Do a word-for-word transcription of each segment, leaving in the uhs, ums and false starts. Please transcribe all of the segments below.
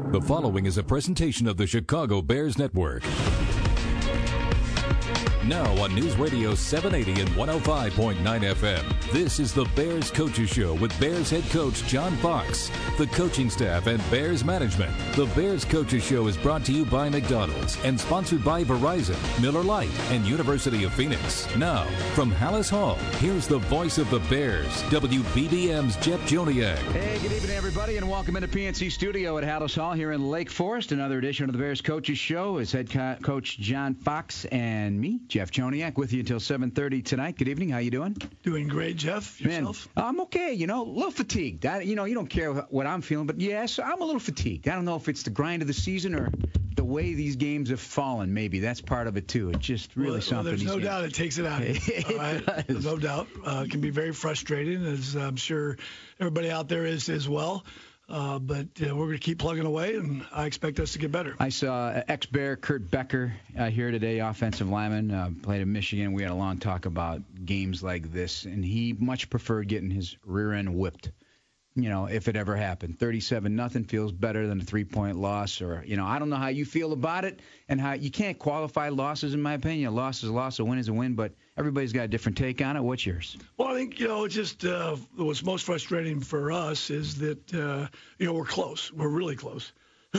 The following is a presentation of the Chicago Bears Network. Now on News Radio seven eighty and one oh five point nine F M, this is the Bears Coaches Show with Bears head coach John Fox, the coaching staff, and Bears management. The Bears Coaches Show is brought to you by McDonald's and sponsored by Verizon, Miller Lite, and University of Phoenix. Now, from Hallis Hall, here's the voice of the Bears, W B B M's Jeff Joniak. Hey, good evening, everybody, and welcome into P N C Studio at Hallis Hall here in Lake Forest. Another edition of the Bears Coaches Show is head co- coach John Fox and me, Jeff Joniak, with you until seven thirty tonight. Good evening. How you doing? Doing great, Jeff. Yourself? Man, I'm okay. You know, a little fatigued. I, you know, you don't care what I'm feeling, but yes, I'm a little fatigued. I don't know if it's the grind of the season or the way these games have fallen. Maybe that's part of it too. It's just really well, something. Well, there's no games. doubt it takes it out of you. It all right? does. No doubt. Uh, it can be very frustrating, as I'm sure everybody out there is as well. Uh, but uh, we're going to keep plugging away, and I expect us to get better. I saw ex-Bear Kurt Becker uh, here today, offensive lineman, uh, played in Michigan. We had a long talk about games like this, and he much preferred getting his rear end whipped. You know, if it ever happened, thirty-seven nothing feels better than a three-point loss. Or, you know, I don't know how you feel about it, and how you can't qualify losses, in my opinion. A loss is a loss, a win is a win, but everybody's got a different take on it. What's yours? Well, I think, you know, it's just uh, what's most frustrating for us is that, uh, you know, we're close. We're really close.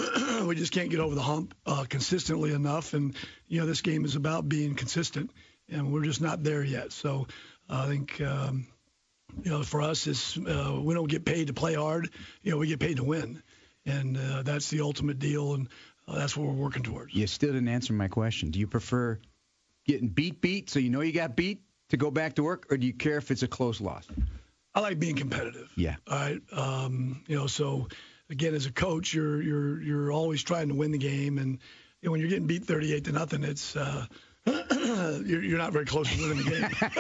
We just can't get over the hump uh, consistently enough, and, you know, this game is about being consistent, and we're just not there yet. So I think um, – you know, for us, it's, uh, we don't get paid to play hard. You know, we get paid to win. And uh, that's the ultimate deal, and uh, that's what we're working towards. You still didn't answer my question. Do you prefer getting beat, beat, so you know you got beat to go back to work, or do you care if it's a close loss? I like being competitive. Yeah. All right. Um, you know, so, again, as a coach, you're you're you're always trying to win the game. And you know, when you're getting beat thirty-eight to nothing, it's uh, – you're, you're not very close to winning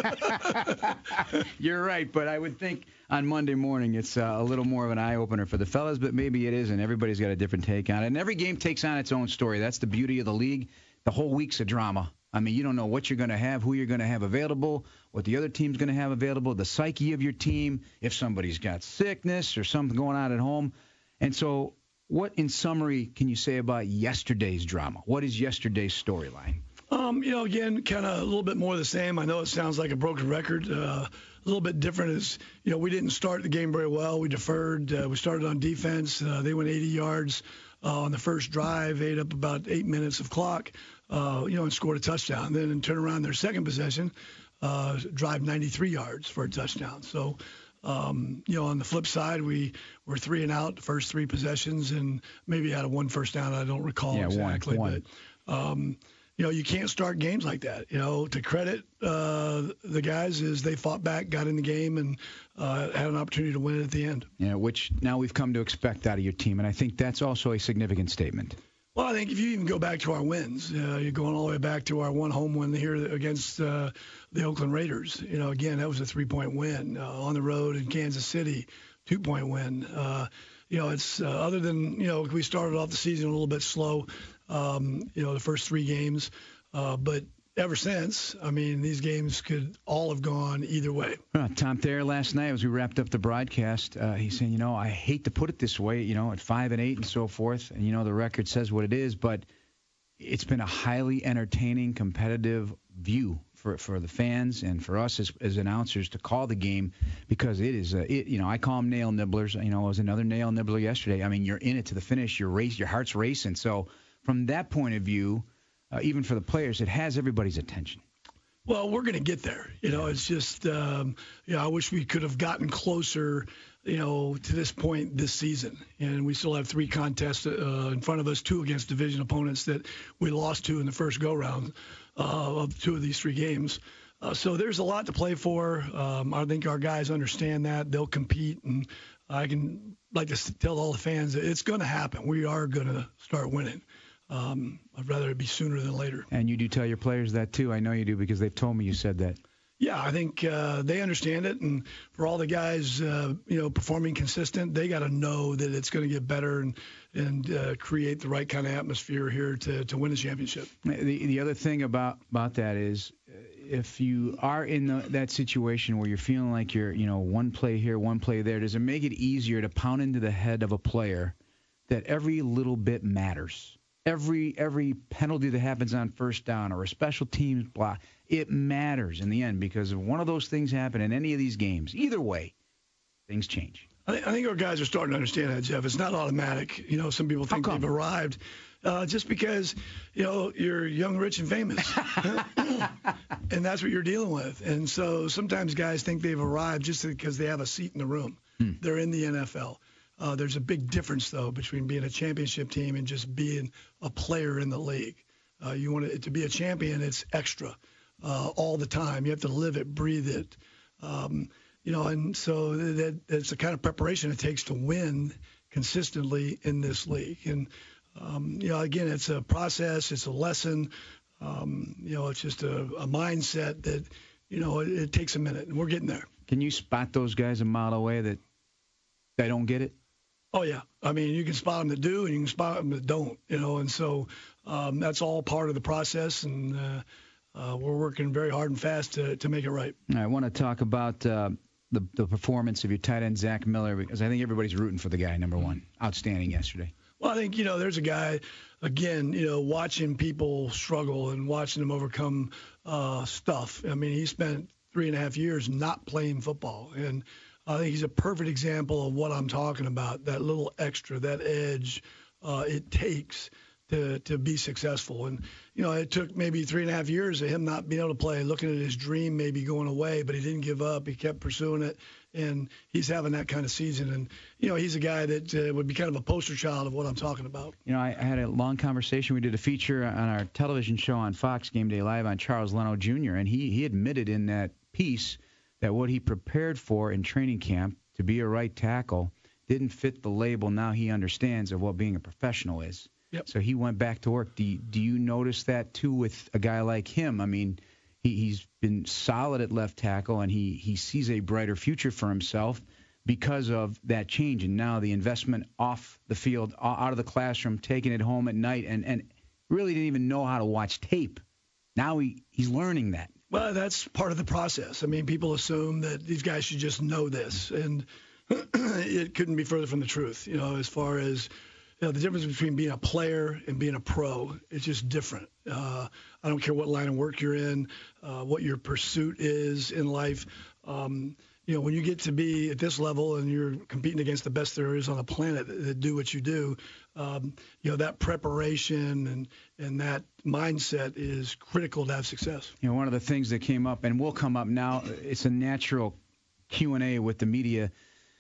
the game. You're right, but I would think on Monday morning it's uh, a little more of an eye-opener for the fellas, but maybe it isn't. Everybody's got a different take on it, and every game takes on its own story. That's the beauty of the league. The whole week's a drama. I mean, you don't know what you're going to have, who you're going to have available, what the other team's going to have available, the psyche of your team, if somebody's got sickness or something going on at home. And so what, in summary, can you say about yesterday's drama? What is yesterday's storyline? Um, you know, again, kind of a little bit more of the same. I know it sounds like a broken record. Uh, a little bit different is, you know, we didn't start the game very well. We deferred. Uh, we started on defense. Uh, they went eighty yards uh, on the first drive, ate up about eight minutes of clock, uh, you know, and scored a touchdown. Then and turn around their second possession, uh, drive ninety-three yards for a touchdown. So, um, you know, on the flip side, we were three and out the first three possessions and maybe had a one first down. I don't recall yeah, exactly. One, one. But, um, you know, you can't start games like that. You know, to credit uh, the guys is they fought back, got in the game, and uh, had an opportunity to win it at the end. Yeah, which now we've come to expect out of your team, and I think that's also a significant statement. Well, I think if you even go back to our wins, uh, you're going all the way back to our one home win here against uh, the Oakland Raiders. You know, again, that was a three-point win uh, on the road in Kansas City, two-point win. Uh, you know, it's uh, other than, you know, we started off the season a little bit slow, um, you know, the first three games. Uh, but ever since, I mean, these games could all have gone either way. Uh, Tom Thayer last night, as we wrapped up the broadcast, uh, he's saying, you know, I hate to put it this way, you know, at five and eight and so forth, and, you know, the record says what it is, but it's been a highly entertaining, competitive view for for the fans and for us as, as announcers to call the game, because it is, a, it, you know, I call them nail nibblers. You know, it was another nail nibbler yesterday. I mean, you're in it to the finish. Your race, your heart's racing. So from that point of view, uh, even for the players, it has everybody's attention. Well, we're going to get there. You know, it's just, um, you know, I wish we could have gotten closer, you know, to this point this season. And we still have three contests uh, in front of us, two against division opponents that we lost to in the first go-round uh, of two of these three games. Uh, so there's a lot to play for. Um, I think our guys understand that. They'll compete. And I can like to tell all the fans that it's going to happen. We are going to start winning. Um, I'd rather it be sooner than later. And you do tell your players that, too. I know you do, because they've told me you said that. Yeah, I think uh, they understand it. And for all the guys, uh, you know, performing consistent, they got to know that it's going to get better and and uh, create the right kind of atmosphere here to, to win a championship. The, the other thing about, about that is, if you are in the, that situation where you're feeling like you're, you know, one play here, one play there, does it make it easier to pound into the head of a player that every little bit matters. Every every penalty that happens on first down or a special teams block, it matters in the end, because if one of those things happen in any of these games, either way, things change. I think, I think our guys are starting to understand that, Jeff. It's not automatic. You know, some people think they've arrived uh, just because, you know, you're young, rich, and famous. And that's what you're dealing with. And so sometimes guys think they've arrived just because they have a seat in the room. Hmm. They're in the N F L. Uh, there's a big difference, though, between being a championship team and just being a player in the league. Uh, you want to, to be a champion, it's extra uh, all the time. You have to live it, breathe it. Um, you know, and so that, that's the kind of preparation it takes to win consistently in this league. And, um, you know, again, it's a process. It's a lesson. Um, you know, it's just a, a mindset that, you know, it, it takes a minute, and we're getting there. Can you spot those guys a mile away that they don't get it? Oh, yeah. I mean, you can spot them that do, and you can spot them that don't, you know, and so um, that's all part of the process, and uh, uh, we're working very hard and fast to, to make it right. I want to talk about uh, the, the performance of your tight end, Zach Miller, because I think everybody's rooting for the guy, number one. Outstanding yesterday. Well, I think, you know, there's a guy, again, you know, watching people struggle and watching them overcome uh, stuff. I mean, he spent three and a half years not playing football, and I think he's a perfect example of what I'm talking about, that little extra, that edge uh, it takes to to be successful. And, you know, it took maybe three and a half years of him not being able to play, looking at his dream maybe going away, but he didn't give up. He kept pursuing it, and he's having that kind of season. And, you know, he's a guy that uh, would be kind of a poster child of what I'm talking about. You know, I, I had a long conversation. We did a feature on our television show on Fox Game Day Live on Charles Leno Junior, and he, he admitted in that piece that what he prepared for in training camp to be a right tackle didn't fit the label now he understands of what being a professional is. Yep. So he went back to work. Do you, do you notice that, too, with a guy like him? I mean, he, he's been solid at left tackle, and he, he sees a brighter future for himself because of that change. And now the investment off the field, out of the classroom, taking it home at night, and, and really didn't even know how to watch tape. Now he, he's learning that. Well, that's part of the process. I mean, people assume that these guys should just know this, and it couldn't be further from the truth. You know, as far as you know, the difference between being a player and being a pro, it's just different. Uh, I don't care what line of work you're in, uh, what your pursuit is in life. Um, you know, when you get to be at this level and you're competing against the best there is on the planet that, that do what you do, um, you know, that preparation and, and that mindset is critical to have success. You know, one of the things that came up, and will come up now, it's a natural Q and A with the media.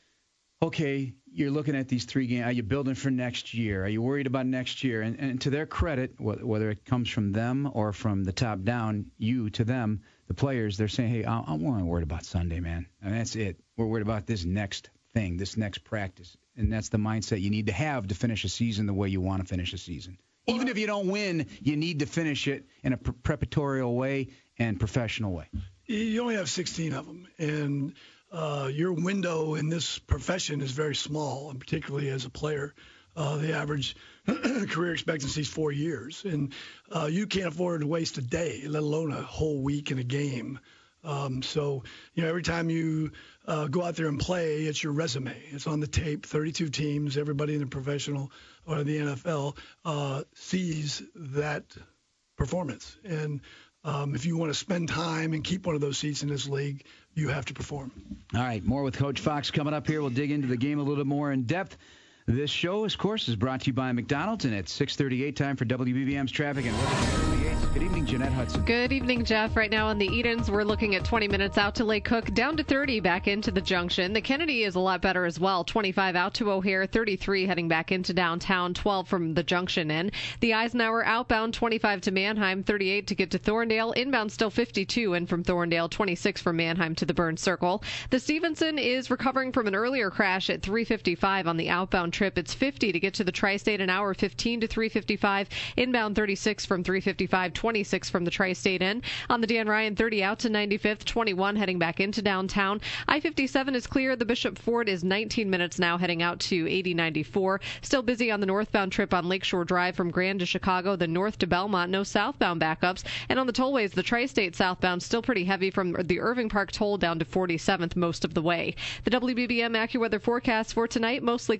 Okay, you're looking at these three games. Are you building for next year? Are you worried about next year? And, and to their credit, whether it comes from them or from the top down, you to them, the players, they're saying, hey, I'm only worried about Sunday, man. And that's it. We're worried about this next thing, this next practice. And that's the mindset you need to have to finish a season the way you want to finish a season. Even if you don't win, you need to finish it in a pre- preparatory way and professional way. You only have sixteen of them, and uh, your window in this profession is very small, and particularly as a player. Uh, the average career expectancy is four years, and uh, you can't afford to waste a day, let alone a whole week in a game. Um, so, you know, every time you uh, go out there and play, it's your resume. It's on the tape. thirty-two teams, everybody in the professional or the N F L uh, sees that performance. And um, if you want to spend time and keep one of those seats in this league, you have to perform. All right, more with Coach Fox coming up here. We'll dig into the game a little bit more in depth. This show, of course, is brought to you by McDonald's, and it's six thirty-eight time for W B B M's traffic and weather. Good evening, Jeanette Hudson. Good evening, Jeff. Right now on the Edens, we're looking at twenty minutes out to Lake Cook, down to thirty back into the junction. The Kennedy is a lot better as well. twenty-five out to O'Hare, thirty-three heading back into downtown, twelve from the junction in. The Eisenhower outbound, twenty-five to Manheim, thirty-eight to get to Thorndale. Inbound still fifty-two in from Thorndale, twenty-six from Manheim to the Burns Circle. The Stevenson is recovering from an earlier crash at three fifty-five on the outbound trip. It's fifty to get to the Tri-State, an hour fifteen to three fifty-five. Inbound thirty-six from three fifty-five, twenty-six from the Tri-State in. On the Dan Ryan, thirty out to ninety-fifth, twenty-one heading back into downtown. I fifty-seven is clear. The Bishop Ford is nineteen minutes now heading out to eighty ninety-four. Still busy on the northbound trip on Lakeshore Drive from Grand to Chicago, then north to Belmont. No southbound backups. And on the tollways, the Tri-State southbound still pretty heavy from the Irving Park toll down to forty-seventh most of the way. The W B B M AccuWeather forecast for tonight, mostly cloudy with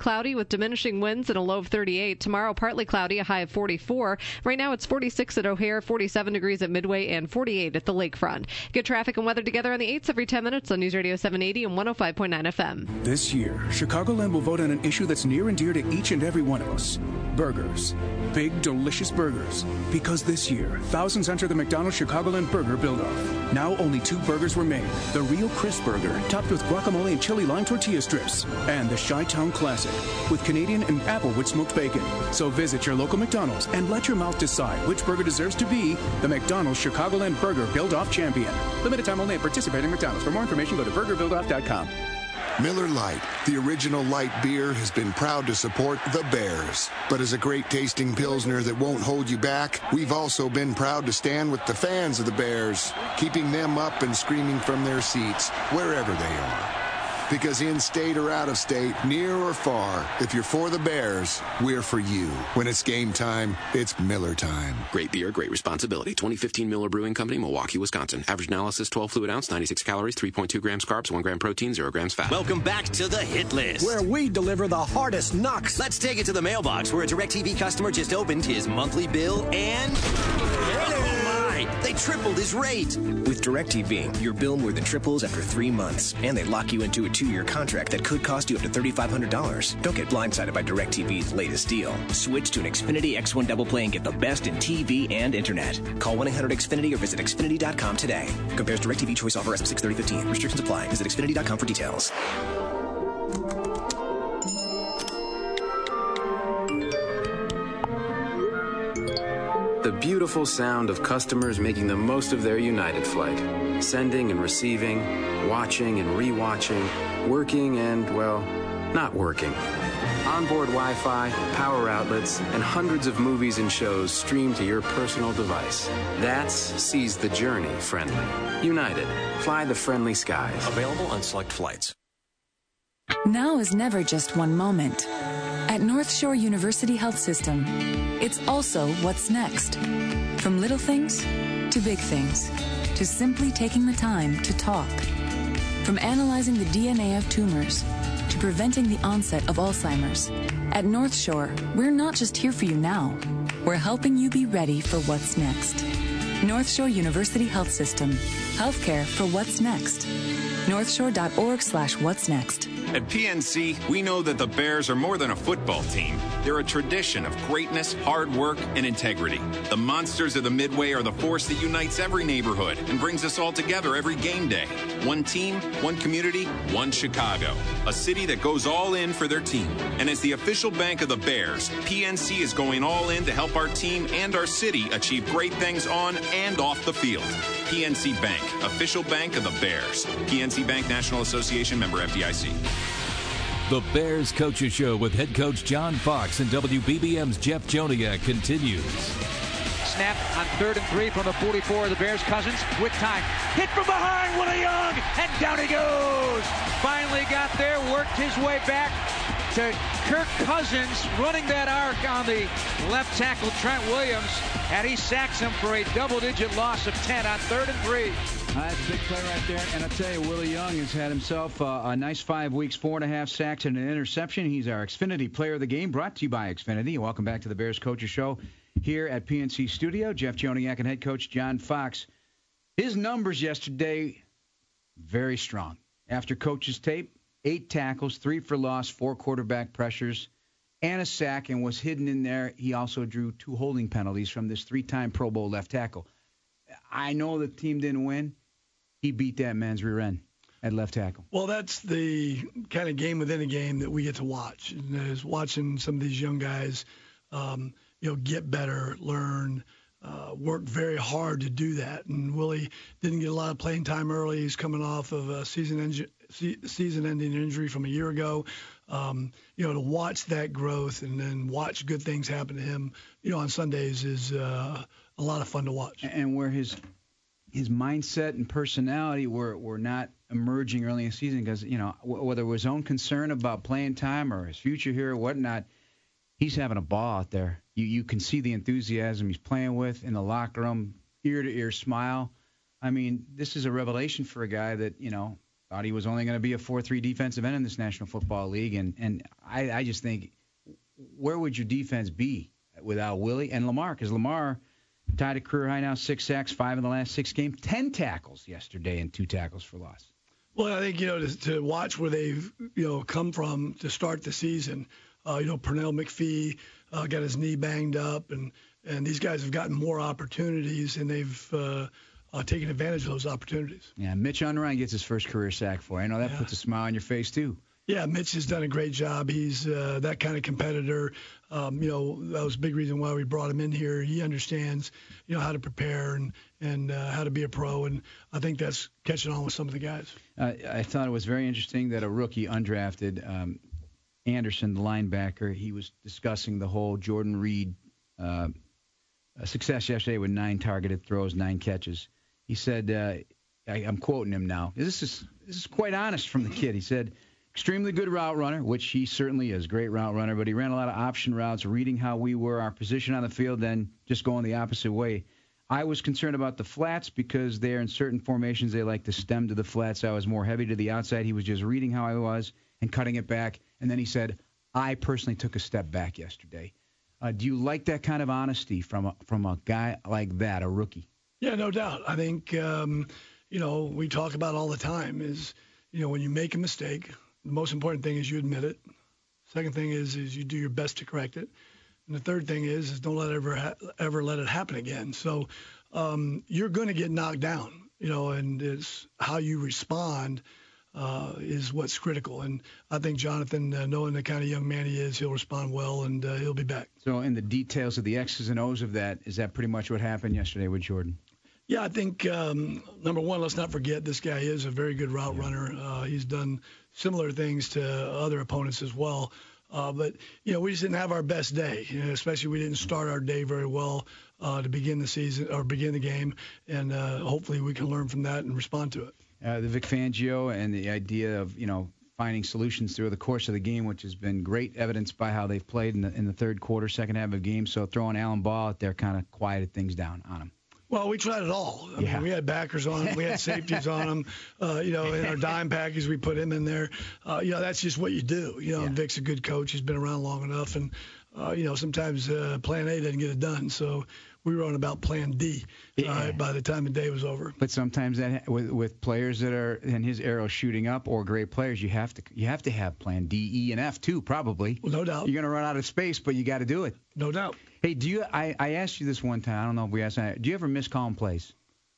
with diminishing winds and a low of thirty-eight. Tomorrow, partly cloudy, a high of forty-four. Right now, it's forty-six at O'Hare, forty-seven degrees at Midway, and forty-eight at the lakefront. Get traffic and weather together on the eights every ten minutes on News Radio seven eighty and one oh five point nine F M. This year, Chicagoland will vote on an issue that's near and dear to each and every one of us. Burgers. Big, delicious burgers. Because this year, thousands enter the McDonald's Chicagoland Burger Build-Off. Now only two burgers remain. The Real Crisp Burger, topped with guacamole and chili lime tortilla strips. And the Chi-Town Classic, with Canadian and Applewood smoked bacon. So visit your local McDonald's and let your mouth decide which burger deserves to be the McDonald's Chicagoland Burger Build-Off champion. Limited time only at participating McDonald's. For more information, go to burger build off dot com. Miller Lite, the original light beer, has been proud to support the Bears. But as a great tasting Pilsner that won't hold you back, we've also been proud to stand with the fans of the Bears, keeping them up and screaming from their seats, wherever they are. Because in-state or out-of-state, near or far, if you're for the Bears, we're for you. When it's game time, it's Miller time. Great beer, great responsibility. twenty fifteen Miller Brewing Company, Milwaukee, Wisconsin. Average analysis, twelve fluid ounce, ninety-six calories, three point two grams carbs, one gram protein, zero grams fat. Welcome back to the Hit List, where we deliver the hardest knocks. Let's take it to the mailbox, where a DirecTV customer just opened his monthly bill and... they tripled his rate. With DirecTV, your bill more than triples after three months. And they lock you into a two-year contract that could cost you up to three thousand five hundred dollars. Don't get blindsided by DirecTV's latest deal. Switch to an Xfinity X one Double Play and get the best in T V and Internet. Call one eight hundred X Finity or visit Xfinity dot com today. Compares DirecTV Choice Offer S six thirty fifteen. Restrictions apply. Visit Xfinity dot com for details. The beautiful sound of customers making the most of their United flight. Sending and receiving, watching and re-watching, working and, well, not working. Onboard Wi-Fi, power outlets, and hundreds of movies and shows streamed to your personal device. That's Seize the Journey friendly. United. Fly the friendly skies. Available on select flights. Now is never just one moment. At North Shore University Health System, it's also what's next. From little things to big things, to simply taking the time to talk. From analyzing the D N A of tumors to preventing the onset of Alzheimer's. At North Shore, we're not just here for you now. We're helping you be ready for what's next. North Shore University Health System. Healthcare for what's next. northshore.org slash what's next. At P N C, we know that the Bears are more than a football team. They're a tradition of greatness, hard work, and integrity. The Monsters of the Midway are the force that unites every neighborhood and brings us all together every game day. One team, one community, one Chicago. A city that goes all in for their team. And as the official bank of the Bears, P N C is going all in to help our team and our city achieve great things on and off the field. P N C Bank, official bank of the Bears. P N C Bank, National Association, member F D I C. The Bears Coaches Show with head coach John Fox and W B B M's Jeff Joniak continues. Snap on third and three from the forty-four of the Bears. Cousins with time. Hit from behind, Willie Young, and down he goes. Finally got there, worked his way back to Kirk Cousins, running that arc on the left tackle Trent Williams, and he sacks him for a double-digit loss of ten on third and three. Uh, that's a big play right there. And I'll tell you, Willie Young has had himself uh, a nice five weeks, four and a half sacks and an interception. He's our Xfinity Player of the Game, brought to you by Xfinity. Welcome back to the Bears Coaches Show here at P N C Studio. Jeff Joniak and head coach John Fox. His numbers yesterday, very strong. After coach's tape, eight tackles, three for loss, four quarterback pressures, and a sack, and was hidden in there. He also drew two holding penalties from this three-time Pro Bowl left tackle. I know the team didn't win. He beat that man's rear end at left tackle. Well, that's the kind of game within a game that we get to watch. And is watching some of these young guys, um, you know, get better, learn, uh, work very hard to do that. And Willie didn't get a lot of playing time early. He's coming off of a season en- season-ending injury from a year ago. Um, you know, to watch that growth and then watch good things happen to him, you know, on Sundays is uh, a lot of fun to watch. And where his his mindset and personality were, were not emerging early in the season because, you know, whether it was his own concern about playing time or his future here or whatnot, he's having a ball out there. You you can see the enthusiasm he's playing with in the locker room, ear-to-ear smile. I mean, this is a revelation for a guy that, you know, thought he was only going to be a four three defensive end in this National Football League. And, and I, I just think where would your defense be without Willie and Lamar? Because Lamar tied a career high now, six sacks, five in the last six games, ten tackles yesterday, and two tackles for loss. Well, I think, you know, to, to watch where they've, you know, come from to start the season, uh, you know, Pernell McPhee uh, got his knee banged up, and, and these guys have gotten more opportunities, and they've uh, uh, taken advantage of those opportunities. Yeah, Mitch Unrein gets his first career sack for you. I know that yeah. puts a smile on your face, too. Yeah, Mitch has done a great job. He's uh, that kind of competitor. Um, you know, that was a big reason why we brought him in here. He understands, you know, how to prepare and and uh, how to be a pro, and I think that's catching on with some of the guys. Uh, I thought it was very interesting that a rookie, undrafted, um, Anderson, the linebacker, he was discussing the whole Jordan Reed uh, success yesterday with nine targeted throws, nine catches. He said, uh, I, I'm quoting him now. This is this is quite honest from the kid. He said, extremely good route runner, which he certainly is, great route runner, but he ran a lot of option routes, reading how we were, our position on the field, then just going the opposite way. I was concerned about the flats because they're in certain formations, they like to stem to the flats. I was more heavy to the outside. He was just reading how I was and cutting it back. And then he said, I personally took a step back yesterday. Uh, do you like that kind of honesty from a, from a guy like that, a rookie? Yeah, no doubt. I think, um, you know, we talk about all the time is, you know, when you make a mistake, the most important thing is you admit it. Second thing is is you do your best to correct it. And the third thing is is don't let it ever ha- ever let it happen again. So um, you're going to get knocked down, you know, and it's how you respond uh, is what's critical. And I think Jonathan, uh, knowing the kind of young man he is, he'll respond well and uh, he'll be back. So in the details of the X's and O's of that, is that pretty much what happened yesterday with Jordan? Yeah, I think, um, number one, let's not forget this guy is a very good route runner. Uh, he's done similar things to other opponents as well. Uh, but, you know, we just didn't have our best day, you know, especially we didn't start our day very well uh, to begin the season or begin the game. And uh, hopefully we can learn from that and respond to it. Uh, the Vic Fangio and the idea of, you know, finding solutions through the course of the game, which has been great evidence by how they've played in the, in the third quarter, second half of the game. So throwing Alan Ball out there kind of quieted things down on him. Well, we tried it all. I yeah. mean, we had backers on him. We had safeties on him. Uh, you know, in our dime package, we put him in there. Uh, you know, that's just what you do. You know, yeah. Vic's a good coach. He's been around long enough. And, uh, you know, sometimes uh, plan A doesn't get it done. So we were on about plan D uh, yeah. by the time the day was over. But sometimes that with, with players that are in his arrow shooting up or great players, you have to you have to have plan D, E, and F too, probably. Well, no doubt. You're going to run out of space, but you got to do it. No doubt. Hey, do you? I, I asked you this one time. I don't know if we asked. Do you ever miss calling plays?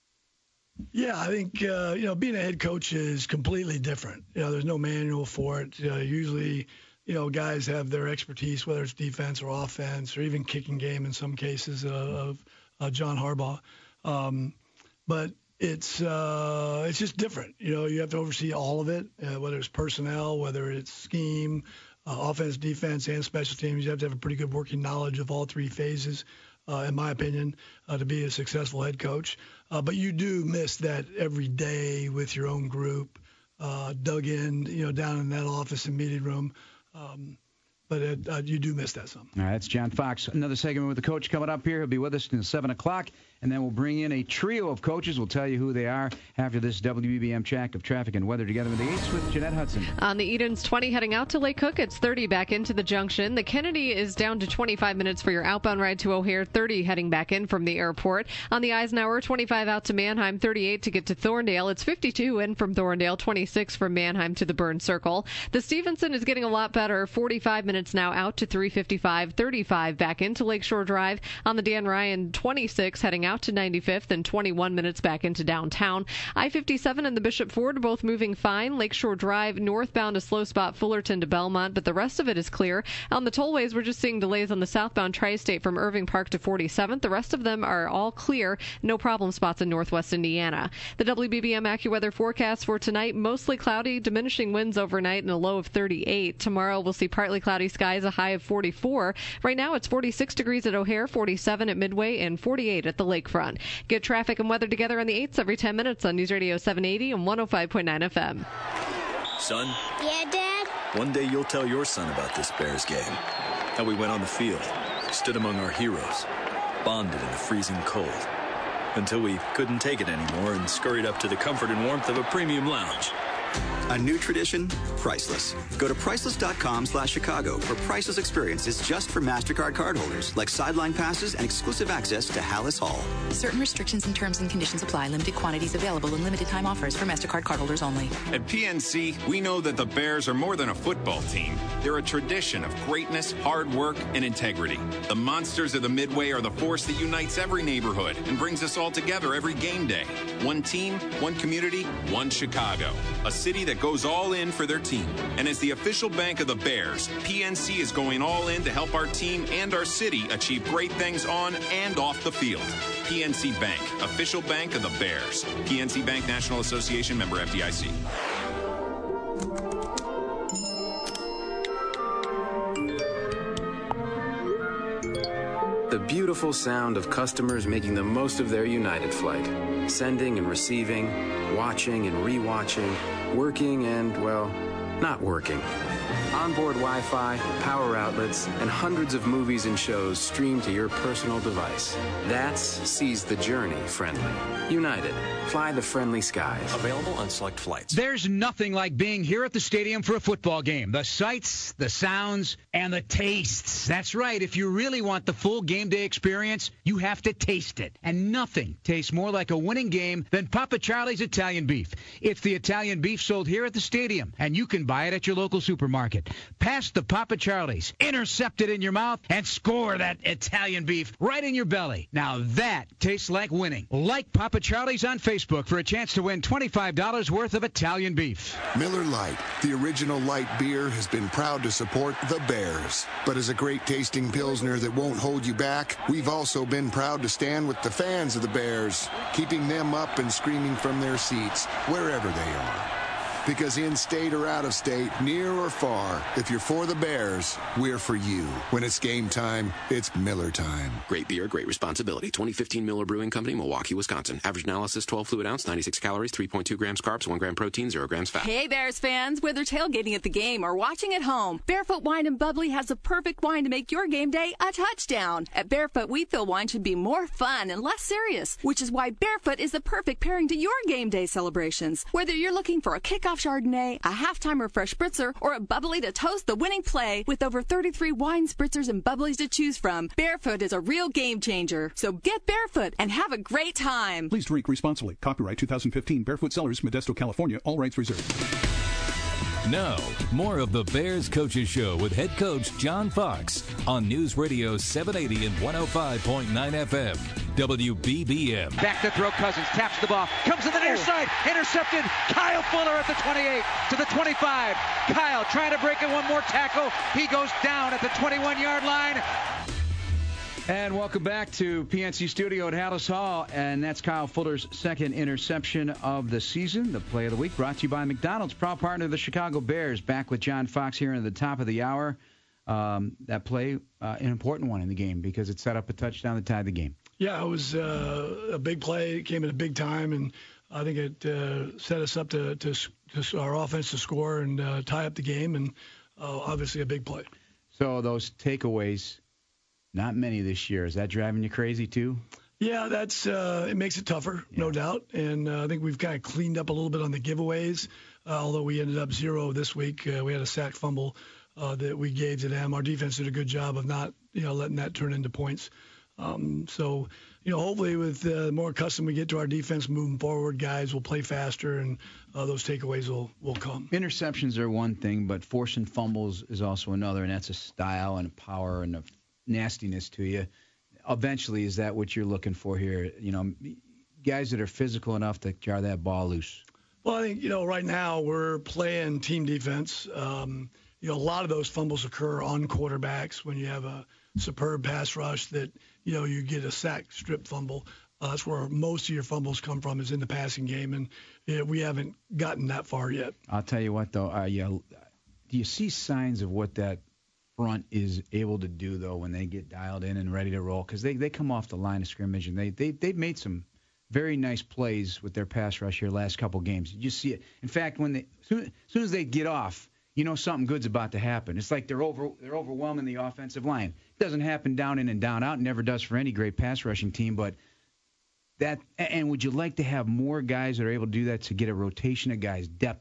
Yeah, I think, uh, you know, being a head coach is completely different. You know, there's no manual for it. Uh, usually, you know, guys have their expertise, whether it's defense or offense or even kicking game in some cases uh, of uh, John Harbaugh. Um, but it's uh, it's just different. You know, you have to oversee all of it, uh, whether it's personnel, whether it's scheme, uh, offense, defense, and special teams. You have to have a pretty good working knowledge of all three phases. Uh, in my opinion, uh, to be a successful head coach. Uh, but you do miss that every day with your own group, uh, dug in, you know, down in that office and meeting room. Um, but it, uh, you do miss that some. All right, that's John Fox. Another segment with the coach coming up here. He'll be with us until seven o'clock, and then we'll bring in a trio of coaches. We'll tell you who they are after this W B B M check of traffic and weather together with the eights with Jeanette Hudson. On the Edens twenty heading out to Lake Cook, it's thirty back into the junction. The Kennedy is down to twenty-five minutes for your outbound ride to O'Hare, thirty heading back in from the airport. On the Eisenhower, twenty-five out to Manheim, thirty-eight to get to Thorndale. It's fifty-two in from Thorndale, twenty-six from Manheim to the Burn Circle. The Stevenson is getting a lot better, forty-five minutes now out to three fifty-five, thirty-five back into Lakeshore Drive. On the Dan Ryan, twenty-six heading out to ninety-fifth and twenty-one minutes back into downtown. I fifty-seven and the Bishop Ford both moving fine. Lakeshore Drive northbound a slow spot Fullerton to Belmont, but the rest of it is clear. On the tollways, we're just seeing delays on the southbound Tri-State from Irving Park to forty-seventh. The rest of them are all clear. No problem spots in northwest Indiana. The W B B M AccuWeather forecast for tonight, mostly cloudy, diminishing winds overnight and a low of thirty-eight. Tomorrow we'll see partly cloudy skies, a high of forty-four. Right now it's forty-six degrees at O'Hare, forty-seven at Midway, and forty-eight at the lakefront. Get traffic and weather together on the eights every ten minutes on News Radio seven eighty and one oh five point nine F M. Son? Yeah, Dad? One day you'll tell your son about this Bears game. How we went on the field, stood among our heroes, bonded in the freezing cold, until we couldn't take it anymore and scurried up to the comfort and warmth of a premium lounge. A new tradition, priceless. Go to priceless dot com slash Chicago for priceless experiences just for MasterCard cardholders, like sideline passes and exclusive access to Hallis Hall. Certain restrictions and terms and conditions apply. Limited quantities available and limited time offers for MasterCard cardholders only. At P N C, we know that the Bears are more than a football team. They're a tradition of greatness, hard work, and integrity. The Monsters of the Midway are the force that unites every neighborhood and brings us all together every game day. One team, one community, one Chicago. A city that goes all in for their team. And as the official bank of the Bears, P N C is going all in to help our team and our city achieve great things on and off the field. P N C Bank, official bank of the Bears. P N C Bank National Association, member F D I C. The beautiful sound of customers making the most of their United flight. Sending and receiving, watching and rewatching, working and, well, not working. Onboard Wi-Fi, power outlets, and hundreds of movies and shows streamed to your personal device. That's Seize the Journey friendly. United. Fly the friendly skies. Available on select flights. There's nothing like being here at the stadium for a football game. The sights, the sounds, and the tastes. That's right. If you really want the full game day experience, you have to taste it. And nothing tastes more like a winning game than Papa Charlie's Italian beef. It's the Italian beef sold here at the stadium, and you can buy it at your local supermarket. Pass the Papa Charlie's, intercept it in your mouth, and score that Italian beef right in your belly. Now that tastes like winning. Like Papa Charlie's on Facebook for a chance to win twenty-five dollars worth of Italian beef. Miller Lite, the original light beer, has been proud to support the Bears. But as a great tasting Pilsner that won't hold you back, we've also been proud to stand with the fans of the Bears, keeping them up and screaming from their seats, wherever they are. Because in-state or out-of-state, near or far, if you're for the Bears, we're for you. When it's game time, it's Miller time. Great beer, great responsibility. twenty fifteen Miller Brewing Company, Milwaukee, Wisconsin. Average analysis, twelve fluid ounce, ninety-six calories, three point two grams carbs, one gram protein, zero grams fat. Hey, Bears fans. Whether tailgating at the game or watching at home, Barefoot Wine and Bubbly has the perfect wine to make your game day a touchdown. At Barefoot, we feel wine should be more fun and less serious, which is why Barefoot is the perfect pairing to your game day celebrations. Whether you're looking for a kickoff Chardonnay, a halftime refresh spritzer, or a bubbly to toast the winning play, with over thirty-three wine spritzers and bubblies to choose from, Barefoot is a real game changer. So get Barefoot and have a great time. Please drink responsibly. Copyright two thousand fifteen Barefoot Cellars, Modesto, California. All rights reserved. Now, more of the Bears Coaches Show with head coach John Fox on News Radio seven eighty and one oh five point nine F M. W B B M. Back to throw. Cousins taps the ball. Comes to the near side. Intercepted. Kyle Fuller at the twenty-eight to the twenty-five. Kyle trying to break it. One more tackle. He goes down at the twenty-one-yard line. And welcome back to P N C Studio at Hallis Hall. And that's Kyle Fuller's second interception of the season. The play of the week brought to you by McDonald's, proud partner of the Chicago Bears. Back with John Fox here at the top of the hour. Um, that play, uh, an important one in the game because it set up a touchdown that tied the game. Yeah, it was uh, a big play. It came at a big time, and I think it uh, set us up to, to, to our offense to score and uh, tie up the game, and uh, obviously a big play. So those takeaways, not many this year. Is that driving you crazy too? Yeah, that's uh, it makes it tougher, yeah. No doubt. And uh, I think we've kind of cleaned up a little bit on the giveaways, uh, although we ended up zero this week. Uh, we had a sack fumble uh, that we gave to them. Our defense did a good job of not, you know, letting that turn into points. Um, so, you know, hopefully with the uh, more accustomed we get to our defense moving forward, guys will play faster and uh, those takeaways will, will come. Interceptions are one thing, but forcing fumbles is also another, and that's a style and a power and a nastiness to you. Eventually, is that what you're looking for here? You know, guys that are physical enough to jar that ball loose. Well, I think, you know, right now we're playing team defense. Um, you know, a lot of those fumbles occur on quarterbacks when you have a superb pass rush that, you know, you get a sack strip fumble. Uh, that's where most of your fumbles come from, is in the passing game, and yeah, we haven't gotten that far yet. I'll tell you what, though, uh, yeah, do you see signs of what that front is able to do, though, when they get dialed in and ready to roll? Because they, they come off the line of scrimmage, and they, they, they've made some very nice plays with their pass rush here last couple games. You just see it. In fact, when they soon, as soon as they get off, you know something good's about to happen. It's like they're over they're overwhelming the offensive line. It doesn't happen down in and down out. It never does for any great pass rushing team. But that and would you like to have more guys that are able to do that to get a rotation of guys, depth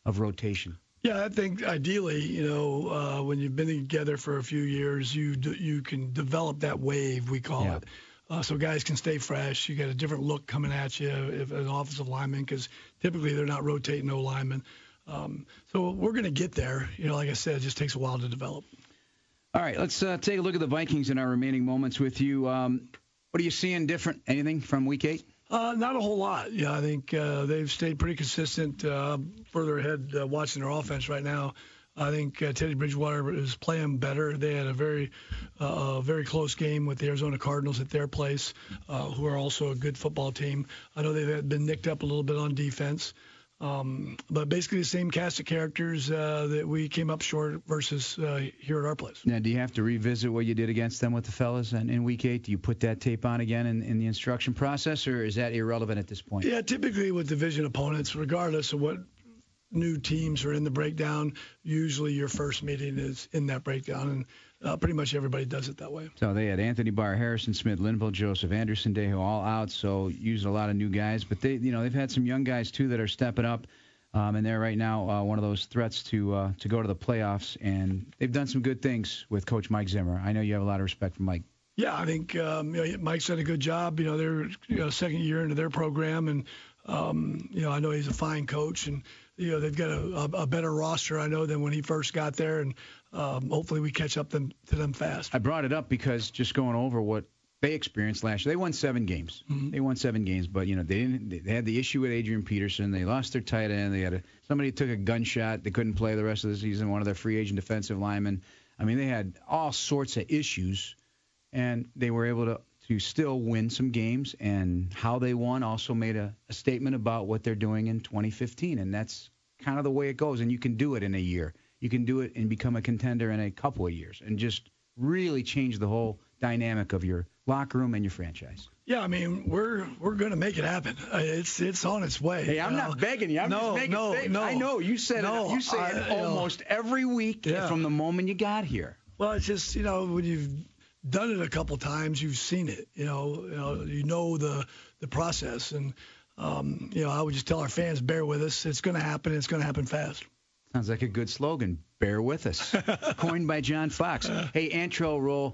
of rotation? Yeah, I think ideally, you know, uh, when you've been together for a few years, you do, you can develop that wave, we call Yeah. it. Uh, so guys can stay fresh. You got a different look coming at you if an offensive lineman, because typically they're not rotating no linemen. Um, so we're going to get there. You know, like I said, it just takes a while to develop. All right, let's uh, take a look at the Vikings in our remaining moments with you. Um, what are you seeing different? Anything from week eight? Uh, not a whole lot. Yeah, I think uh, they've stayed pretty consistent. Uh, further ahead, uh, watching their offense right now, I think uh, Teddy Bridgewater is playing better. They had a very, uh, very close game with the Arizona Cardinals at their place, uh, who are also a good football team. I know they've been nicked up a little bit on defense. Um, but basically the same cast of characters uh, that we came up short versus uh, here at our place. Now, do you have to revisit what you did against them with the fellas in, in week eight? Do you put that tape on again in, in the instruction process, or is that irrelevant at this point? Yeah, typically with division opponents, regardless of what new teams are in the breakdown, usually your first meeting is in that breakdown, and uh, pretty much everybody does it that way. So they had Anthony Barr, Harrison Smith, Linville Joseph, Anderson Dejo all out, so used a lot of new guys. But they, you know, they've had some young guys too that are stepping up, um, and they're right now uh, one of those threats to uh, to go to the playoffs. And they've done some good things with Coach Mike Zimmer. I know you have a lot of respect for Mike. Yeah, I think um, you know, Mike's done a good job. You know, they're you know, second year into their program, and um, you know, I know he's a fine coach, and you know, they've got a, a, a better roster, I know, than when he first got there, and um, hopefully we catch up them, to them fast. I brought it up because just going over what they experienced last year, they won seven games. Mm-hmm. They won seven games, but you know, they didn't. They had the issue with Adrian Peterson. They lost their tight end. They had a, somebody took a gunshot. They couldn't play the rest of the season. One of their free agent defensive linemen. I mean, they had all sorts of issues, and they were able to. to still win some games, and how they won also made a, a statement about what they're doing in twenty fifteen, and that's kind of the way it goes. And you can do it in a year. You can do it and become a contender in a couple of years and just really change the whole dynamic of your locker room and your franchise. Yeah, I mean, we're we're going to make it happen. Uh, it's it's on its way. Hey, I'm you not know? begging you. I'm no, just making no, statements. no. I know. You said no, it. You say I, it you know, almost every week yeah. from the moment you got here. Well, it's just, you know, when you've done it a couple times, you've seen it. You know, you know, you know the the process, and um, you know, I would just tell our fans, bear with us. It's going to happen. It's going to happen fast. Sounds like a good slogan. Bear with us. Coined by John Fox. Hey, Antrel Rolle,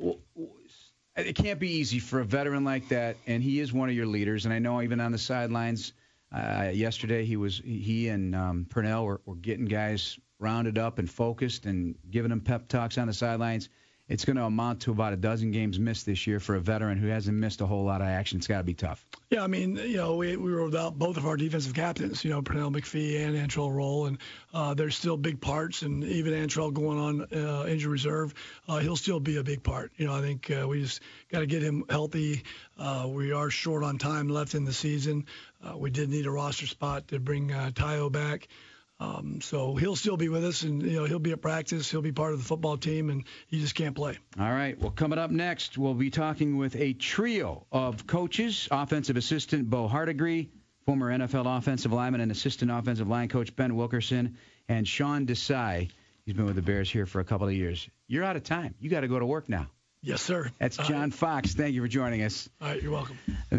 it can't be easy for a veteran like that, and he is one of your leaders. And I know even on the sidelines uh, yesterday, he was he and um, Purnell were, were getting guys rounded up and focused and giving them pep talks on the sidelines. It's going to amount to about a dozen games missed this year for a veteran who hasn't missed a whole lot of action. It's got to be tough. Yeah, I mean, you know, we, we were without both of our defensive captains, you know, Pernell McPhee and Antrel Rolle, and uh, they're still big parts. And even Antrel going on uh, injury reserve, uh, he'll still be a big part. You know, I think uh, we just got to get him healthy. Uh, we are short on time left in the season. Uh, we did need a roster spot to bring uh, Tayo back. Um, so he'll still be with us, and you know he'll be at practice. He'll be part of the football team, and he just can't play. All right. Well, coming up next, we'll be talking with a trio of coaches: offensive assistant Bo Hardigree, former N F L offensive lineman and assistant offensive line coach Ben Wilkerson, and Sean Desai. He's been with the Bears here for a couple of years. You're out of time. You got to go to work now. Yes, sir. That's John right. Fox. Thank you for joining us. All right, you're welcome.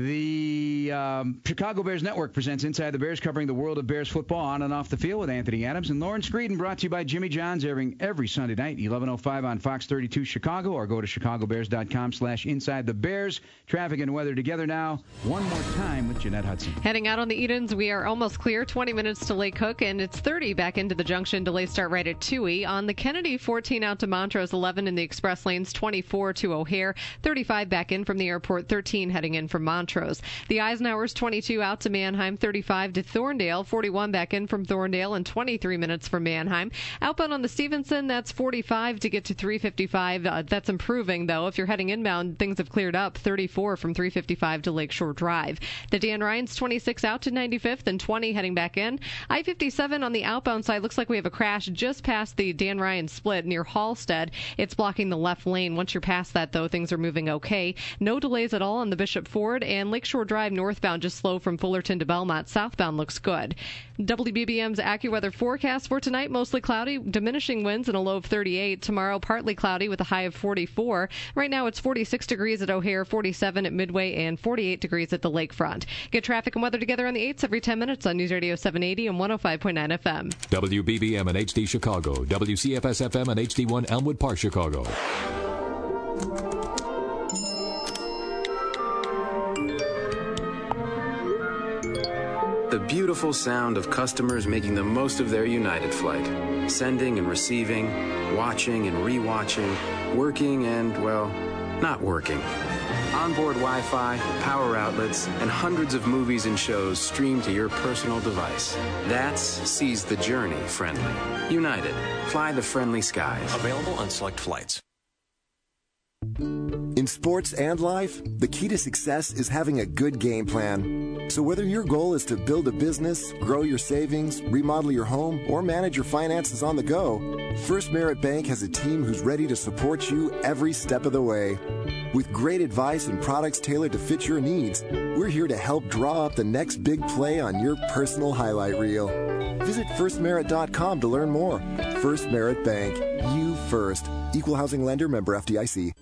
The um, Chicago Bears Network presents Inside the Bears, covering the world of Bears football on and off the field with Anthony Adams and Lauren Screeden, brought to you by Jimmy John's, airing every Sunday night, eleven oh five on Fox thirty-two Chicago, or go to chicago bears dot com slash inside the Bears. Traffic and weather together now. One more time with Jeanette Hudson. Heading out on the Edens, we are almost clear, twenty minutes to Lake Cook, and it's thirty back into the junction. Delays start right at two E. On the Kennedy, fourteen out to Montrose, eleven in the express lanes, twenty-four to O'Hare, thirty-five back in from the airport, thirteen heading in from Montrose. The Eisenhower's twenty-two out to Manheim, thirty-five to Thorndale, forty-one back in from Thorndale, and twenty-three minutes from Manheim. Outbound on the Stevenson, that's forty-five to get to three fifty-five. Uh, that's improving, though. If you're heading inbound, things have cleared up, thirty-four from three fifty-five to Lakeshore Drive. The Dan Ryan's twenty-six out to ninety-fifth, and twenty heading back in. I fifty-seven on the outbound side, looks like we have a crash just past the Dan Ryan split near Halstead. It's blocking the left lane. Once you're past past that, though, things are moving okay. No delays at all on the Bishop Ford, and Lakeshore Drive northbound just slow from Fullerton to Belmont. Southbound looks good. W B B M's AccuWeather forecast for tonight, mostly cloudy, diminishing winds and a low of thirty-eight. Tomorrow, partly cloudy with a high of forty-four. Right now, it's forty-six degrees at O'Hare, forty-seven at Midway, and forty-eight degrees at the lakefront. Get traffic and weather together on the eights every ten minutes on News Radio seven eighty and one oh five point nine F M. W B B M and H D Chicago, W C F S F M and H D one Elmwood Park, Chicago. The beautiful sound of customers making the most of their United flight. Sending and receiving, watching and rewatching, working and, well, not working. Onboard Wi-Fi, power outlets, and hundreds of movies and shows streamed to your personal device. That's Seize the Journey friendly. United. Fly the friendly skies. Available on select flights. In sports and life, the key to success is having a good game plan. So whether your goal is to build a business, grow your savings, remodel your home, or manage your finances on the go, First Merit Bank has a team who's ready to support you every step of the way. With great advice and products tailored to fit your needs, we're here to help draw up the next big play on your personal highlight reel. Visit first merit dot com to learn more. First Merit Bank. You first. Equal housing lender, member F D I C.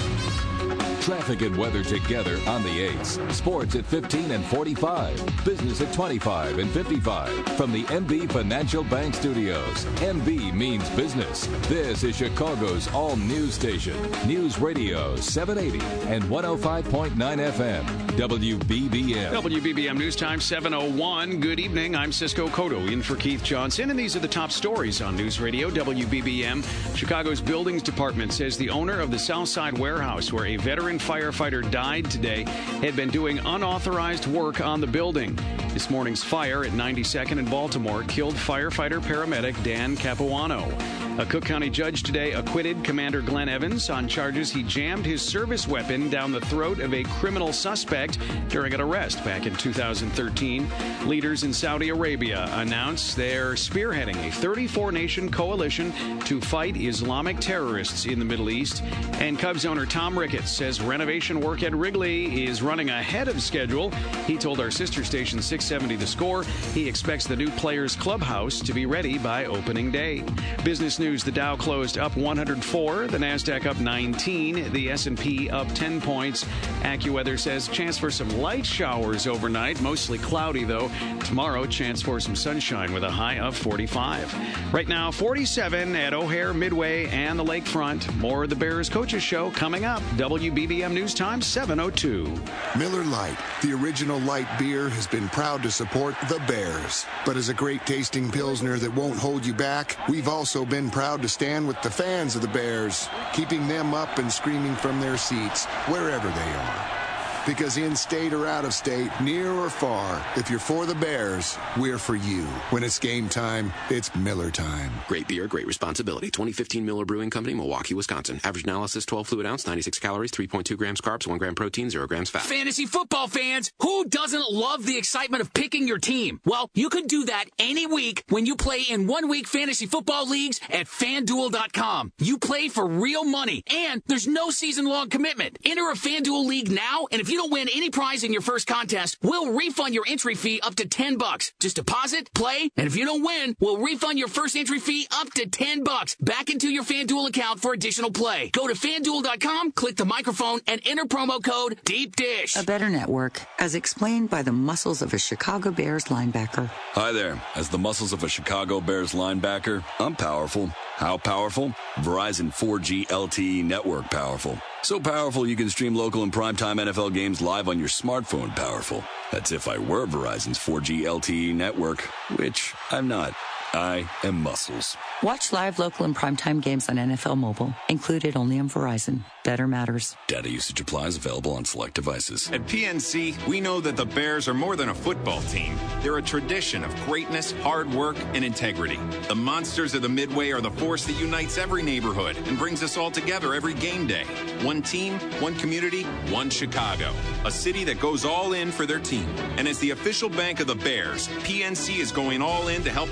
Traffic and weather together on the eights. Sports at fifteen and forty-five. Business at twenty-five and fifty-five. From the M B Financial Bank Studios. M B means business. This is Chicago's all-news station. News Radio seven eighty and one oh five point nine F M. W B B M. W B B M News Time seven oh one. Good evening. I'm Cisco Cotto in for Keith Johnson, and these are the top stories on News Radio W B B M. Chicago's Buildings Department says the owner of the Southside Warehouse, where a veteran firefighter died today, had been doing unauthorized work on the building. This morning's fire at ninety-second in Baltimore killed firefighter paramedic Dan Capuano. A Cook County judge today acquitted Commander Glenn Evans on charges he jammed his service weapon down the throat of a criminal suspect during an arrest back in two thousand thirteen. Leaders in Saudi Arabia announced they're spearheading a thirty-four nation coalition to fight Islamic terrorists in the Middle East. And Cubs owner Tom Ricketts says renovation work at Wrigley is running ahead of schedule. He told our sister station six seventy The Score he expects the new Players Clubhouse to be ready by opening day. Business news. The Dow closed up one hundred four, the Nasdaq up nineteen, the S and P up ten points. AccuWeather says chance for some light showers overnight, mostly cloudy though. Tomorrow, chance for some sunshine with a high of forty-five. Right now, forty-seven at O'Hare, Midway, and the Lakefront. More of the Bears Coaches Show coming up. W B B M News Time seven oh two. Miller Lite, the original light beer, has been proud to support the Bears. But as a great tasting Pilsner that won't hold you back, we've also been proud to stand with the fans of the Bears, keeping them up and screaming from their seats wherever they are. Because in-state or out-of-state, near or far, if you're for the Bears, we're for you. When it's game time, it's Miller time. Great beer, great responsibility. twenty fifteen Miller Brewing Company, Milwaukee, Wisconsin. Average analysis, twelve fluid ounce, ninety-six calories, three point two grams carbs, one gram protein, zero grams fat. Fantasy football fans, who doesn't love the excitement of picking your team? Well, you can do that any week when you play in one-week fantasy football leagues at FanDuel dot com. You play for real money, and there's no season-long commitment. Enter a FanDuel league now, and if you don't win any prize in your first contest, we'll refund your entry fee up to ten bucks. Just deposit, play, and if you don't win, we'll refund your first entry fee up to ten bucks back into your FanDuel account for additional play. Go to FanDuel dot com, click the microphone, and enter promo code Deep Dish. A better network, as explained by the muscles of a Chicago Bears linebacker. Hi there. As the muscles of a Chicago Bears linebacker, I'm powerful. How powerful? Verizon four G L T E network powerful. So powerful you can stream local and primetime N F L games live on your smartphone powerful. That's if I were Verizon's four G L T E network, which I'm not. I am muscles. Watch live, local, and primetime games on N F L Mobile. Included only on Verizon. Better matters. Data usage applies. Available on select devices. At P N C, we know that the Bears are more than a football team. They're a tradition of greatness, hard work, and integrity. The Monsters of the Midway are the force that unites every neighborhood and brings us all together every game day. One team, one community, one Chicago. A city that goes all in for their team. And as the official bank of the Bears, P N C is going all in to help our team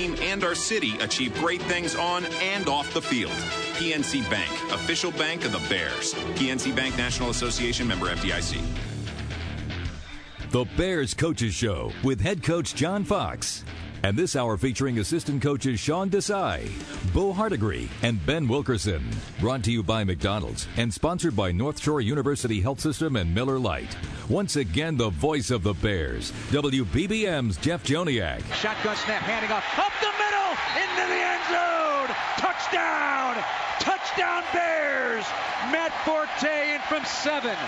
team and our city achieve great things on and off the field. P N C Bank, official bank of the Bears. P N C Bank, National Association, member F D I C. The Bears Coaches Show with head coach John Fox. And this hour featuring assistant coaches Sean Desai, Bo Hardigree, and Ben Wilkerson. Brought to you by McDonald's and sponsored by North Shore University Health System and Miller Lite. Once again, the voice of the Bears, W B B M's Jeff Joniak. Shotgun snap, handing off, up the middle, into the end zone. Touchdown! Touchdown Bears! Matt Forte in from seven.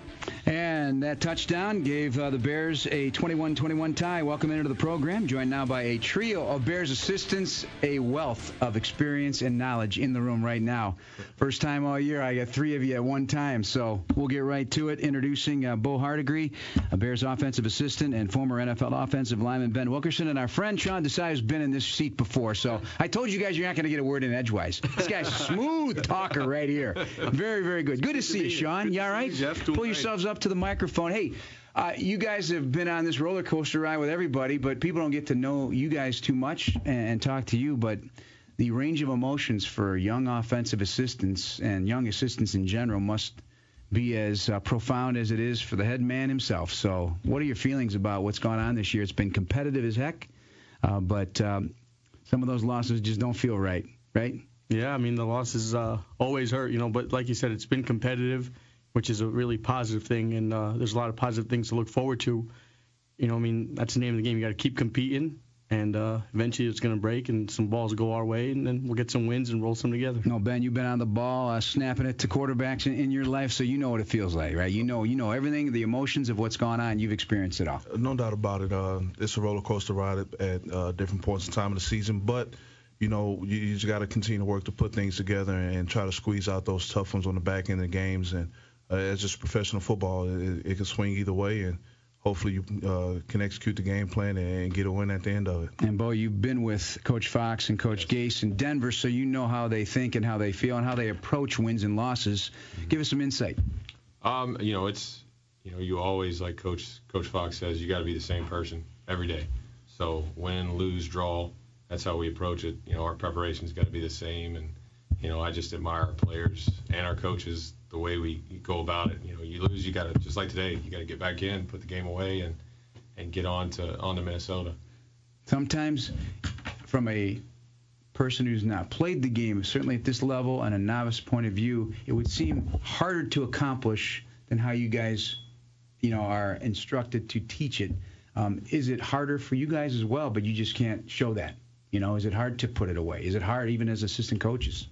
And that touchdown gave uh, the Bears a twenty-one twenty-one tie. Welcome into the program. Joined now by a trio of Bears assistants, a wealth of experience and knowledge in the room right now. First time all year, I got three of you at one time, so we'll get right to it. Introducing uh, Bo Hardigree, a Bears offensive assistant, and former N F L offensive lineman Ben Wilkerson, and our friend Sean Desai, who's been in this seat before. So I told you guys you're not going to get a word in edgewise. This guy's a smooth talker right here. Very, very good. Good to see you, Sean. You all right? Pull yourselves up to the microphone. Hey, uh, you guys have been on this roller coaster ride with everybody, but people don't get to know you guys too much and, and talk to you. But the range of emotions for young offensive assistants and young assistants in general must be as uh, profound as it is for the head man himself. So what are your feelings about what's gone on this year? It's been competitive as heck, uh, but um, some of those losses just don't feel right, right? Yeah, I mean, the losses uh, always hurt, you know, but like you said, it's been competitive, which is a really positive thing, and uh, there's a lot of positive things to look forward to. You know, I mean, that's the name of the game. You got to keep competing, and uh, eventually it's going to break, and some balls go our way, and then we'll get some wins and roll some together. No, Ben, you've been on the ball, uh, snapping it to quarterbacks in, in your life, so you know what it feels like, right? You know, you know everything, the emotions of what's gone on. You've experienced it all. No doubt about it. Uh, it's a roller coaster ride at, at uh, different points in time of the season, but you know, you, you just got to continue to work to put things together and try to squeeze out those tough ones on the back end of the games. And uh, it's just professional football. It, it can swing either way, and hopefully you uh, can execute the game plan and get a win at the end of it. And, Bo, you've been with Coach Fox and Coach Gase in Denver, so you know how they think and how they feel and how they approach wins and losses. Mm-hmm. Give us some insight. Um, you know, it's, you know, you always, like Coach Coach Fox says, you got to be the same person every day. So win, lose, draw, that's how we approach it. You know, our preparation's got to be the same. And, you know, I just admire our players and our coaches, the way we go about it. You know, you lose, you got to, just like today, you got to get back in, put the game away, and and get on to, on to Minnesota. Sometimes from a person who's not played the game, certainly at this level and a novice point of view, it would seem harder to accomplish than how you guys, you know, are instructed to teach it. Um, is it harder for you guys as well, but you just can't show that? You know, is it hard to put it away? Is it hard even as assistant coaches?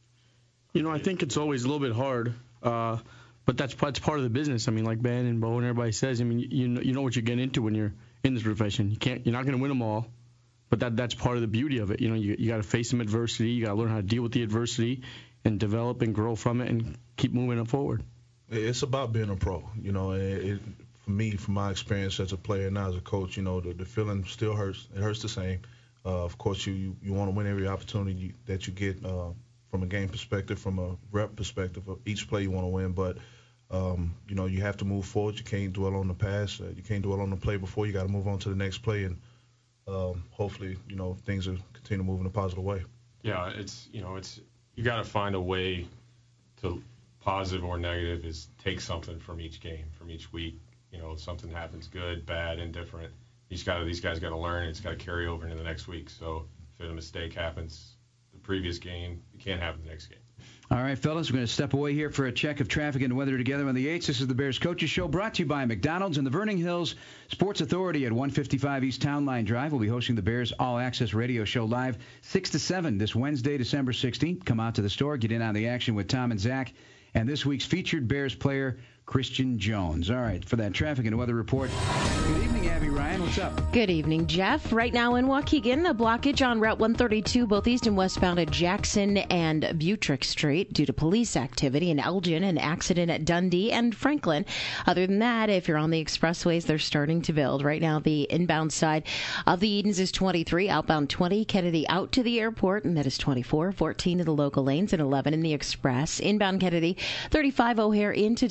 You know, I think it's always a little bit hard, uh, but that's that's part of the business. I mean, like Ben and Bo and everybody says, I mean, you know, you know what you're getting into when you're in this profession. You can't, you're not going to win them all, but that that's part of the beauty of it. You know, you you got to face some adversity. You got to learn how to deal with the adversity and develop and grow from it and keep moving it forward. It's about being a pro. You know, it, it, for me, from my experience as a player and now as a coach, you know, the, the feeling still hurts. It hurts the same. Uh, of course, you, you, you want to win every opportunity you, that you get uh, from a game perspective, from a rep perspective. Each play you want to win, but, um, you know, you have to move forward. You can't dwell on the past. Uh, you can't dwell on the play before. You got to move on to the next play, and um, hopefully, you know, things will continue to move in a positive way. Yeah, it's, you know, it's you got to find a way to, positive or negative, is take something from each game, from each week. You know, something happens, good, bad, indifferent. These guys, these guys got to learn, and it's got to carry over into the next week. So if a mistake happens the previous game, it can't happen the next game. All right, fellas, we're going to step away here for a check of traffic and weather together on the eights. This is the Bears Coaches Show, brought to you by McDonald's and the Vernon Hills Sports Authority at one fifty-five East Town Line Drive. We'll be hosting the Bears All Access Radio Show live six to seven this Wednesday, December sixteenth. Come out to the store, get in on the action with Tom and Zach, and this week's featured Bears player, Christian Jones. All right, for that traffic and weather report. Good evening, Abby Ryan. What's up? Good evening, Jeff. Right now in Waukegan, a blockage on Route one thirty-two, both east and westbound at Jackson and Butrick Street due to police activity. In Elgin, an accident at Dundee and Franklin. Other than that, if you're on the expressways, they're starting to build. Right now, the inbound side of the Edens is twenty-three, outbound twenty, Kennedy out to the airport, and that is twenty-four, fourteen in the local lanes, and eleven in the express. Inbound Kennedy, thirty-five O'Hare into downtown.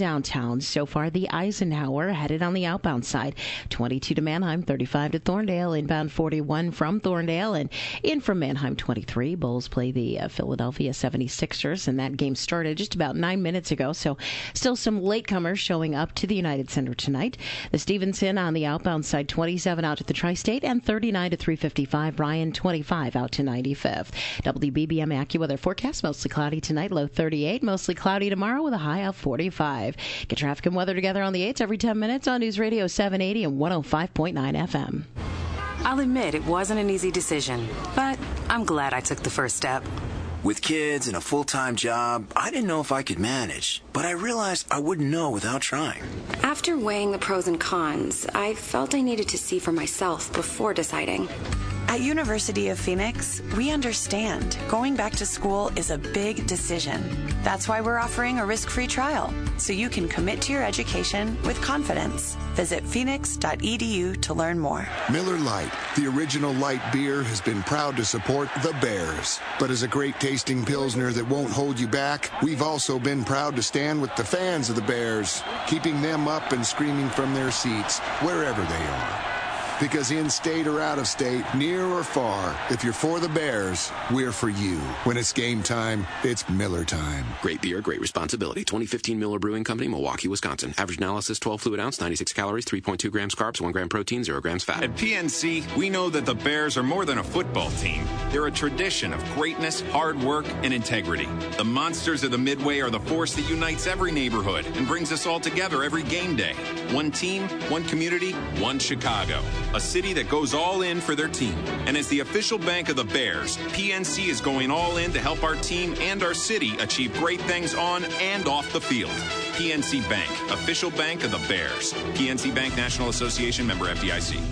inbound. So far, the Eisenhower headed on the outbound side. twenty-two to Manheim, thirty-five to Thorndale. Inbound forty-one from Thorndale. And in from Manheim, twenty-three. Bulls play the uh, Philadelphia seventy-sixers, and that game started just about nine minutes ago. So still some latecomers showing up to the United Center tonight. The Stevenson on the outbound side, twenty-seven out to the Tri-State, and thirty-nine to three fifty-five. Bryan, twenty-five out to ninety-fifth. W B B M AccuWeather forecast, mostly cloudy tonight, low thirty-eight. Mostly cloudy tomorrow with a high of forty-five. Get traffic and weather together on the eights every ten minutes on News Radio seven eighty and one oh five point nine F M. I'll admit it wasn't an easy decision, but I'm glad I took the first step. With kids and a full-time job, I didn't know if I could manage, but I realized I wouldn't know without trying. After weighing the pros and cons, I felt I needed to see for myself before deciding. At University of Phoenix, we understand going back to school is a big decision. That's why we're offering a risk-free trial, so you can commit to your education with confidence. Visit phoenix dot e d u to learn more. Miller Lite, the original light beer, has been proud to support the Bears. But as a great tasting Pilsner that won't hold you back, we've also been proud to stand with the fans of the Bears, keeping them up and screaming from their seats wherever they are. Because in-state or out-of-state, near or far, if you're for the Bears, we're for you. When it's game time, it's Miller time. Great beer, great responsibility. twenty fifteen Miller Brewing Company, Milwaukee, Wisconsin. Average analysis, twelve fluid ounce, ninety-six calories, three point two grams carbs, one gram protein, zero grams fat. At P N C, we know that the Bears are more than a football team. They're a tradition of greatness, hard work, and integrity. The Monsters of the Midway are the force that unites every neighborhood and brings us all together every game day. One team, one community, one Chicago. A city that goes all in for their team. And as the official bank of the Bears, P N C is going all in to help our team and our city achieve great things on and off the field. P N C Bank, official bank of the Bears. P N C Bank National Association, member F D I C.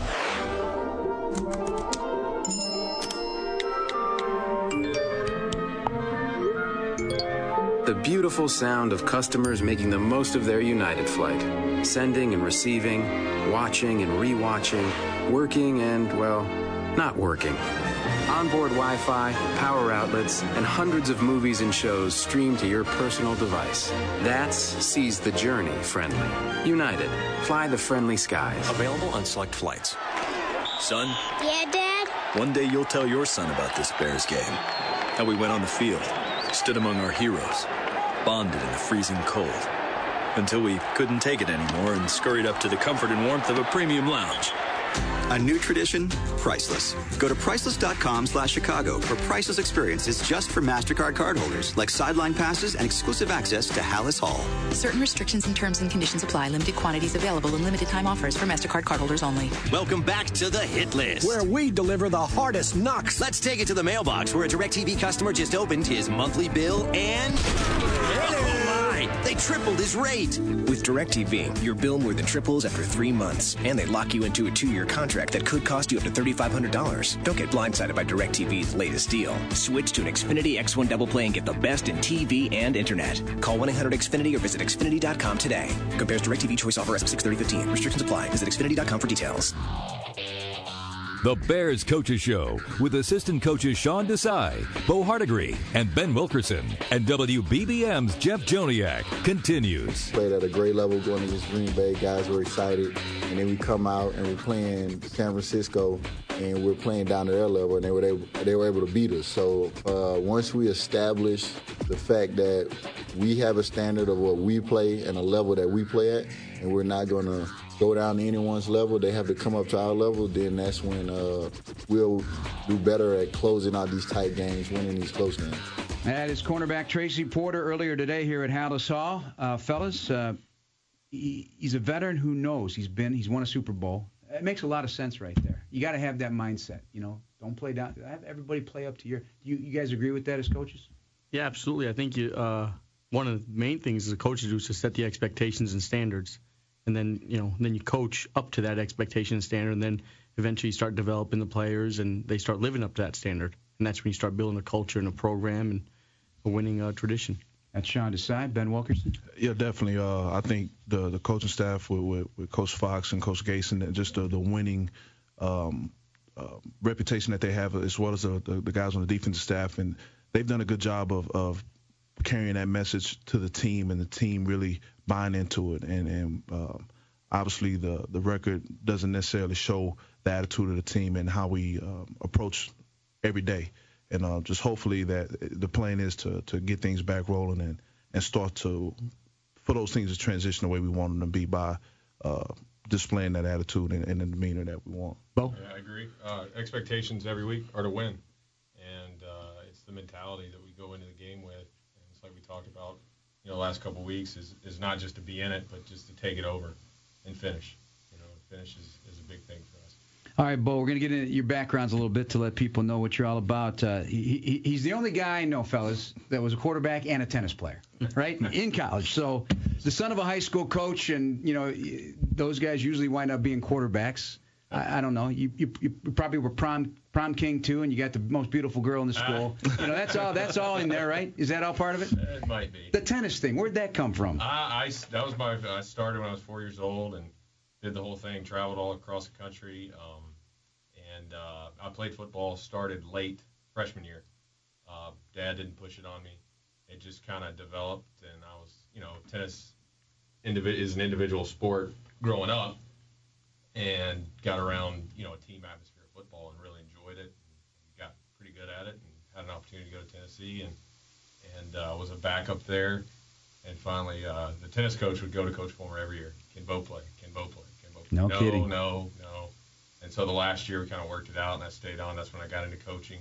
The beautiful sound of customers making the most of their United flight. Sending and receiving, watching and rewatching, working and, well, not working. Onboard Wi-Fi, power outlets, and hundreds of movies and shows streamed to your personal device. That's Seize the Journey friendly. United. Fly the friendly skies. Available on select flights. Son? Yeah, Dad? One day you'll tell your son about this Bears game. How we went on the field, stood among our heroes, bonded in the freezing cold, until we couldn't take it anymore and scurried up to the comfort and warmth of a premium lounge. A new tradition, priceless. Go to priceless dot com slash Chicago for priceless experiences just for MasterCard cardholders, like sideline passes and exclusive access to Hallis Hall. Certain restrictions and terms and conditions apply. Limited quantities available and limited time offers for MasterCard cardholders only. Welcome back to the Hit List, where we deliver the hardest knocks. Let's take it to the mailbox, where a DirecTV customer just opened his monthly bill and... they tripled his rate. With DirecTV, your bill more than triples after three months. And they lock you into a two-year contract that could cost you up to three thousand five hundred dollars. Don't get blindsided by DirecTV's latest deal. Switch to an Xfinity X one Double Play and get the best in T V and Internet. Call one eight hundred X Finity or visit Xfinity dot com today. Compares DirecTV choice offer as of six thirty fifteen. Restrictions apply. Visit Xfinity dot com for details. The Bears Coaches Show with assistant coaches Sean Desai, Bo Hardigree, and Ben Wilkerson, and W B B M's Jeff Joniak continues. Played at a great level going against Green Bay. Guys were excited. And then we come out and we're playing San Francisco, and we're playing down to their level, and they were able, they were able to beat us. So uh, once we establish the fact that we have a standard of what we play and a level that we play at, and we're not going to go down to anyone's level, they have to come up to our level, then that's when uh, we'll do better at closing out these tight games, winning these close games. That is cornerback Tracy Porter earlier today here at Hallis Hall. Uh, fellas, uh, he, he's a veteran who knows he's been, he's won a Super Bowl. It makes a lot of sense right there. You got to have that mindset, you know. Don't play down. Have everybody play up to your. You, you guys agree with that as coaches? Yeah, absolutely. I think you, uh, one of the main things as a coach to do is to set the expectations and standards. And then, you know, then you coach up to that expectation standard, and then eventually you start developing the players, and they start living up to that standard. And that's when you start building a culture and a program and a winning uh, tradition. That's Sean Desai. Ben Wilkerson? Yeah, definitely. Uh, I think the the coaching staff with, with, with Coach Fox and Coach Gason, and just the, the winning um, uh, reputation that they have, as well as the, the, the guys on the defensive staff, and they've done a good job of, of carrying that message to the team, and the team really buying into it. And, and uh, obviously the, the record doesn't necessarily show the attitude of the team and how we uh, approach every day. And uh, just hopefully that the plan is to, to get things back rolling and, and start to, for those things to transition the way we want them to be by uh, displaying that attitude and, and the demeanor that we want. Bo? Yeah, I agree. Uh, expectations every week are to win. And uh, it's the mentality that we go into the game with. And it's like we talked about, you know, the last couple of weeks is, is not just to be in it, but just to take it over and finish. You know, finish is, is a big thing for us. All right, Bo, we're going to get into your backgrounds a little bit to let people know what you're all about. Uh, he, he, he's the only guy I know, fellas, that was a quarterback and a tennis player, right, in college. So the son of a high school coach, and, you know, those guys usually wind up being quarterbacks. I, I don't know. You, you you probably were prom prom king, too, and you got the most beautiful girl in the school. Uh, you know, that's all That's all in there, right? Is that all part of it? It might be. The tennis thing, where'd that come from? I, I, that was my, I started when I was four years old and did the whole thing, traveled all across the country. Um, And uh, I played football, started late freshman year. Uh, Dad didn't push it on me. It just kind of developed, and I was, you know, tennis indivi- is an individual sport growing up, and got around, you know, a team atmosphere of football and really enjoyed it. And got pretty good at it, and had an opportunity to go to Tennessee, and and uh, was a backup there. And finally, uh, the tennis coach would go to Coach Fulmer every year. Can Bo play? Can Bo play? Can Bo play? No, no kidding. No, no. And so the last year we kind of worked it out, and I stayed on. That's when I got into coaching.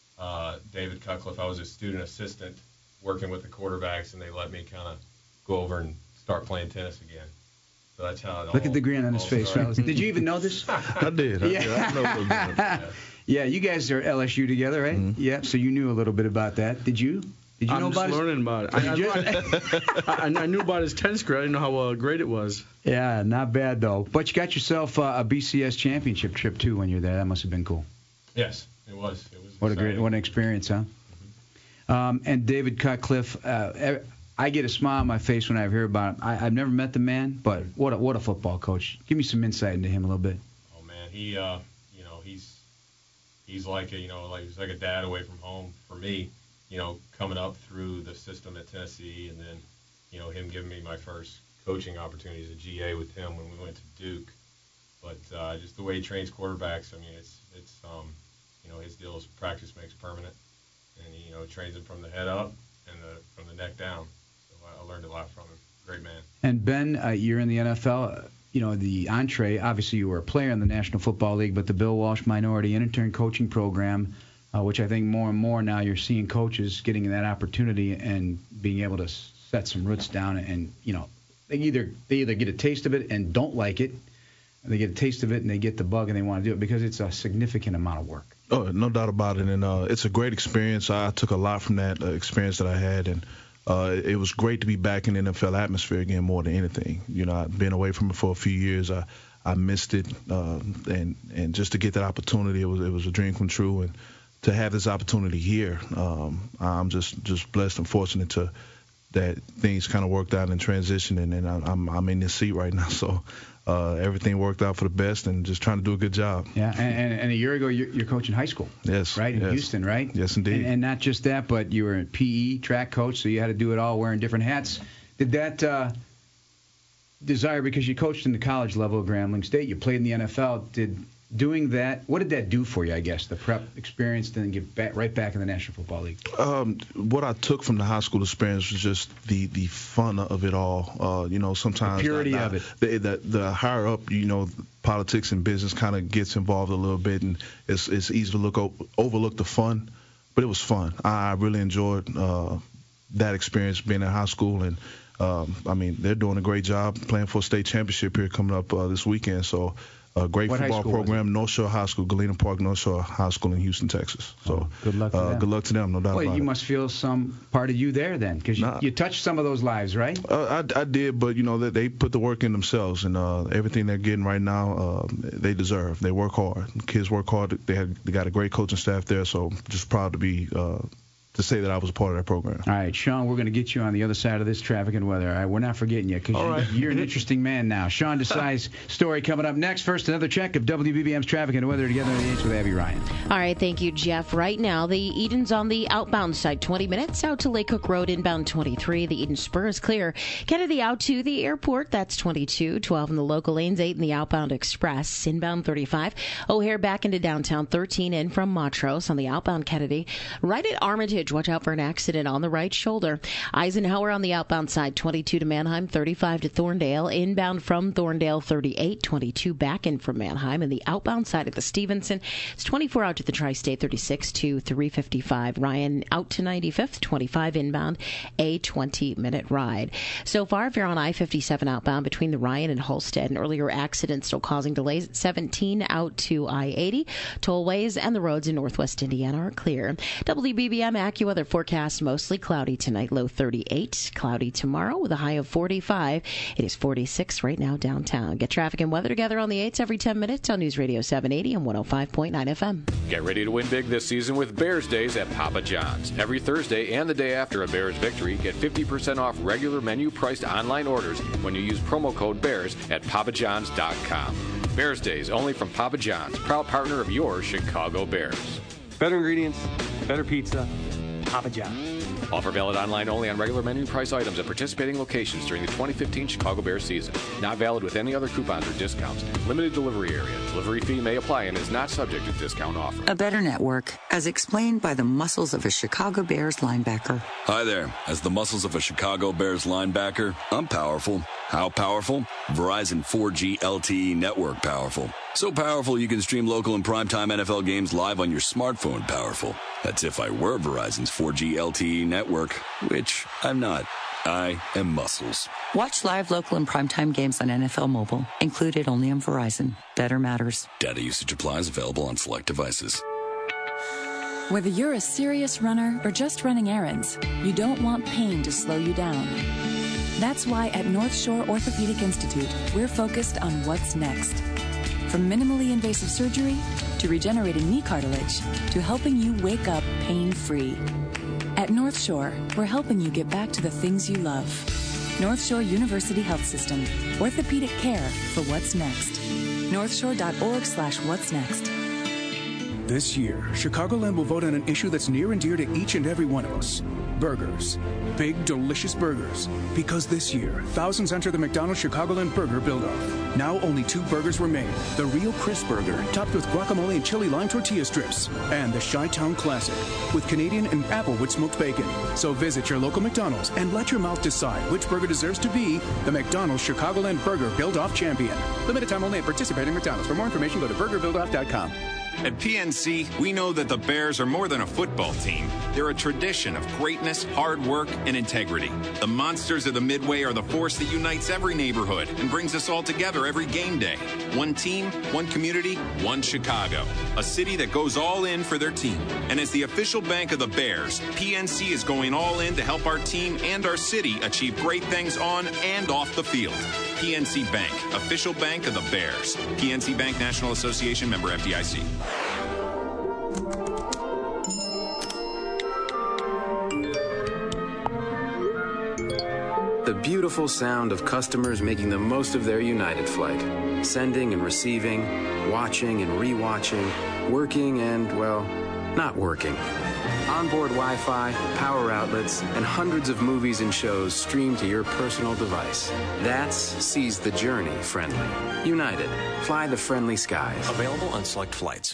Uh, David Cutcliffe, I was a student assistant working with the quarterbacks, and they let me kind of go over and start playing tennis again. So that's how it all Look at the grin on his face, fellas. Did you even know this? I did. I, yeah. did. I know a little bit. Yeah. Yeah, you guys are L S U together, right? Mm-hmm. Yeah, so you knew a little bit about that. Did you? Did you I'm know just about learning his... about it. I, I, knew, I, I knew about his tennis career. I didn't know how uh, great it was. Yeah, not bad, though. But you got yourself uh, a B C S championship trip, too, when you were there. That must have been cool. Yes, it was. It was what exciting. a great, what an experience, huh? Mm-hmm. Um, and David Cutcliffe, uh, I get a smile on my face when I hear about him. I, I've never met the man, but what a, what a football coach. Give me some insight into him a little bit. Oh, man, he, uh, you know, he's he's like a, you know, like he's like a dad away from home for me. You know, coming up through the system at Tennessee, and then, you know, him giving me my first coaching opportunity as a G A with him when we went to Duke. But uh, just the way he trains quarterbacks, I mean, it's it's um, you know, his deal is practice makes permanent, and he, you know, trains them from the head up and the, from the neck down. So I, I learned a lot from him. Great man. And Ben, uh, you're in the N F L. Uh, you know, the entree. Obviously, you were a player in the National Football League, but the Bill Walsh Minority Intern Coaching Program. Uh, which I think more and more now you're seeing coaches getting that opportunity and being able to set some roots down. And, you know, they either they either get a taste of it and don't like it, or they get a taste of it and they get the bug and they want to do it because it's a significant amount of work. Oh, no doubt about it. And uh, it's a great experience. I took a lot from that uh, experience that I had. And uh, it was great to be back in the N F L atmosphere again more than anything. You know, I've been away from it for a few years. I, I missed it. Uh, and, and just to get that opportunity, it was it was a dream come true. And to have this opportunity here, um, I'm just, just blessed and fortunate to that things kind of worked out in transition, and, and I'm I'm in this seat right now. So uh, everything worked out for the best, and just trying to do a good job. Yeah, and, and, and a year ago you're, you're coaching high school. Yes. Right in yes. Houston, right? Yes, indeed. And, and not just that, but you were a P E track coach, so you had to do it all wearing different hats. Did that uh, desire, because you coached in the college level at Grambling State, you played in the N F L, did doing that, what did that do for you, I guess, the prep experience, then get back, right back in the National Football League? Um, what I took from the high school experience was just the, the fun of it all. Uh, you know, sometimes the purity the, of it. The, the, the higher up, you know, politics and business kind of gets involved a little bit, and it's it's easy to look overlook the fun, but it was fun. I really enjoyed uh, that experience being in high school, and um, I mean, they're doing a great job playing for a state championship here coming up uh, this weekend. So. A great what football program, North Shore High School, Galena Park North Shore High School in Houston, Texas. So oh, good luck to uh, them. Good luck to them, no doubt well, about it. You must feel some part of you there then, because you, nah. you touched some of those lives, right? Uh, I, I did, but, you know, they, they put the work in themselves, and uh, everything they're getting right now, uh, they deserve. They work hard. The kids work hard. They, had, they got a great coaching staff there, so just proud to be uh, to say that I was a part of that program. All right, Sean, we're going to get you on the other side of this traffic and weather. All right, we're not forgetting you because you, right. you're an interesting man now. Sean Desai's story coming up next. First, another check of W B B M's traffic and weather together in the eights with Abby Ryan. All right, thank you, Jeff. Right now, the Eden's on the outbound side, twenty minutes out to Lake Cook Road, inbound twenty-three. The Eden Spur is clear. Kennedy out to the airport, that's twenty-two. twelve in the local lanes, eight in the outbound express, inbound thirty-five. O'Hare back into downtown, thirteen in from Montrose on the outbound Kennedy. Right at Armitage, watch out for an accident on the right shoulder. Eisenhower on the outbound side, twenty-two to Manheim, thirty-five to Thorndale. Inbound from Thorndale, thirty-eight. twenty-two back in from Manheim. And the outbound side of the Stevenson, it's twenty-four out to the Tri-State, thirty-six to three fifty-five. Ryan out to ninety-fifth, twenty-five inbound, a twenty-minute ride. So far, if you're on I fifty-seven outbound between the Ryan and Holstead, an earlier accident still causing delays at seventeen out to I eighty. Tollways and the roads in northwest Indiana are clear. W B B M AccuWeather forecast mostly cloudy tonight, low thirty-eight. Cloudy tomorrow with a high of forty-five. It is forty-six right now downtown. Get traffic and weather together on the eights every ten minutes on News Radio seven eighty and one oh five point nine F M. Get ready to win big this season with Bears Days at Papa John's. Every Thursday and the day after a Bears victory, get fifty percent off regular menu priced online orders when you use promo code BEARS at papa johns dot com. Bears Days only from Papa John's, proud partner of your Chicago Bears. Better ingredients, better pizza, Papa John's. Offer valid online only on regular menu price items at participating locations during the twenty fifteen Chicago Bears season. Not valid with any other coupons or discounts. Limited delivery area. Delivery fee may apply and is not subject to discount offer. A better network, as explained by the muscles of a Chicago Bears linebacker. Hi there. As the muscles of a Chicago Bears linebacker, I'm powerful. How powerful? Verizon four G L T E network powerful. So powerful you can stream local and primetime N F L games live on your smartphone powerful. That's if I were Verizon's four G L T E network, which I'm not. I am muscles. Watch live local and primetime games on N F L Mobile, included only on Verizon. Better matters. Data usage applies, available on select devices. Whether you're a serious runner or just running errands, you don't want pain to slow you down. That's why at North Shore Orthopedic Institute, we're focused on what's next. From minimally invasive surgery to regenerating knee cartilage to helping you wake up pain-free. At North Shore, we're helping you get back to the things you love. North Shore University Health System. Orthopedic care for what's next. northshore.org slash what's next. This year, Chicagoland will vote on an issue that's near and dear to each and every one of us. Burgers. Big, delicious burgers. Because this year, thousands enter the McDonald's Chicagoland Burger Build-Off. Now only two burgers remain. The Real Crisp Burger, topped with guacamole and chili lime tortilla strips. And the Chi-Town Classic, with Canadian and Applewood smoked bacon. So visit your local McDonald's and let your mouth decide which burger deserves to be the McDonald's Chicagoland Burger Build-Off Champion. Limited time only at participating McDonald's. For more information, go to burger build off dot com. At P N C, we know that the Bears are more than a football team. They're a tradition of greatness, hard work, and integrity. The Monsters of the Midway are the force that unites every neighborhood and brings us all together every game day. One team, one community, one Chicago. A city that goes all in for their team. And as the official bank of the Bears, P N C is going all in to help our team and our city achieve great things on and off the field. P N C Bank, official bank of the Bears. P N C Bank National Association, member F D I C. The beautiful sound of customers making the most of their United flight. Sending and receiving, watching and rewatching, working and, well, not working. Onboard Wi-Fi, power outlets, and hundreds of movies and shows streamed to your personal device. That's Seize the Journey friendly. United. Fly the friendly skies. Available on select flights.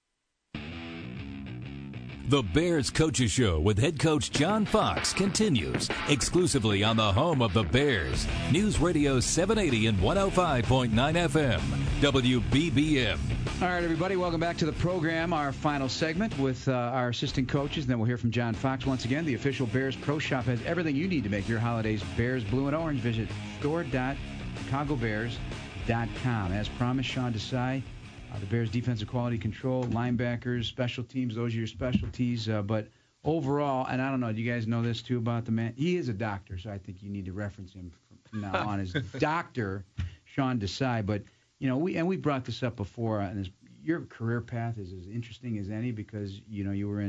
The Bears Coaches Show with head coach John Fox continues exclusively on the home of the Bears. News Radio seven eighty and one oh five point nine F M, W B B M. All right, everybody, welcome back to the program. Our final segment with uh, our assistant coaches. And then we'll hear from John Fox once again. The official Bears Pro Shop has everything you need to make your holidays Bears blue and orange. Visit store dot chicago bears dot com. As promised, Sean Desai. Uh, the Bears' defensive quality control, linebackers, special teams, those are your specialties. Uh, but overall, and I don't know, do you guys know this too about the man? He is a doctor, so I think you need to reference him from now on as Doctor Sean Desai. But, you know, we and we brought this up before, and his, your career path is as interesting as any because, you know, you were in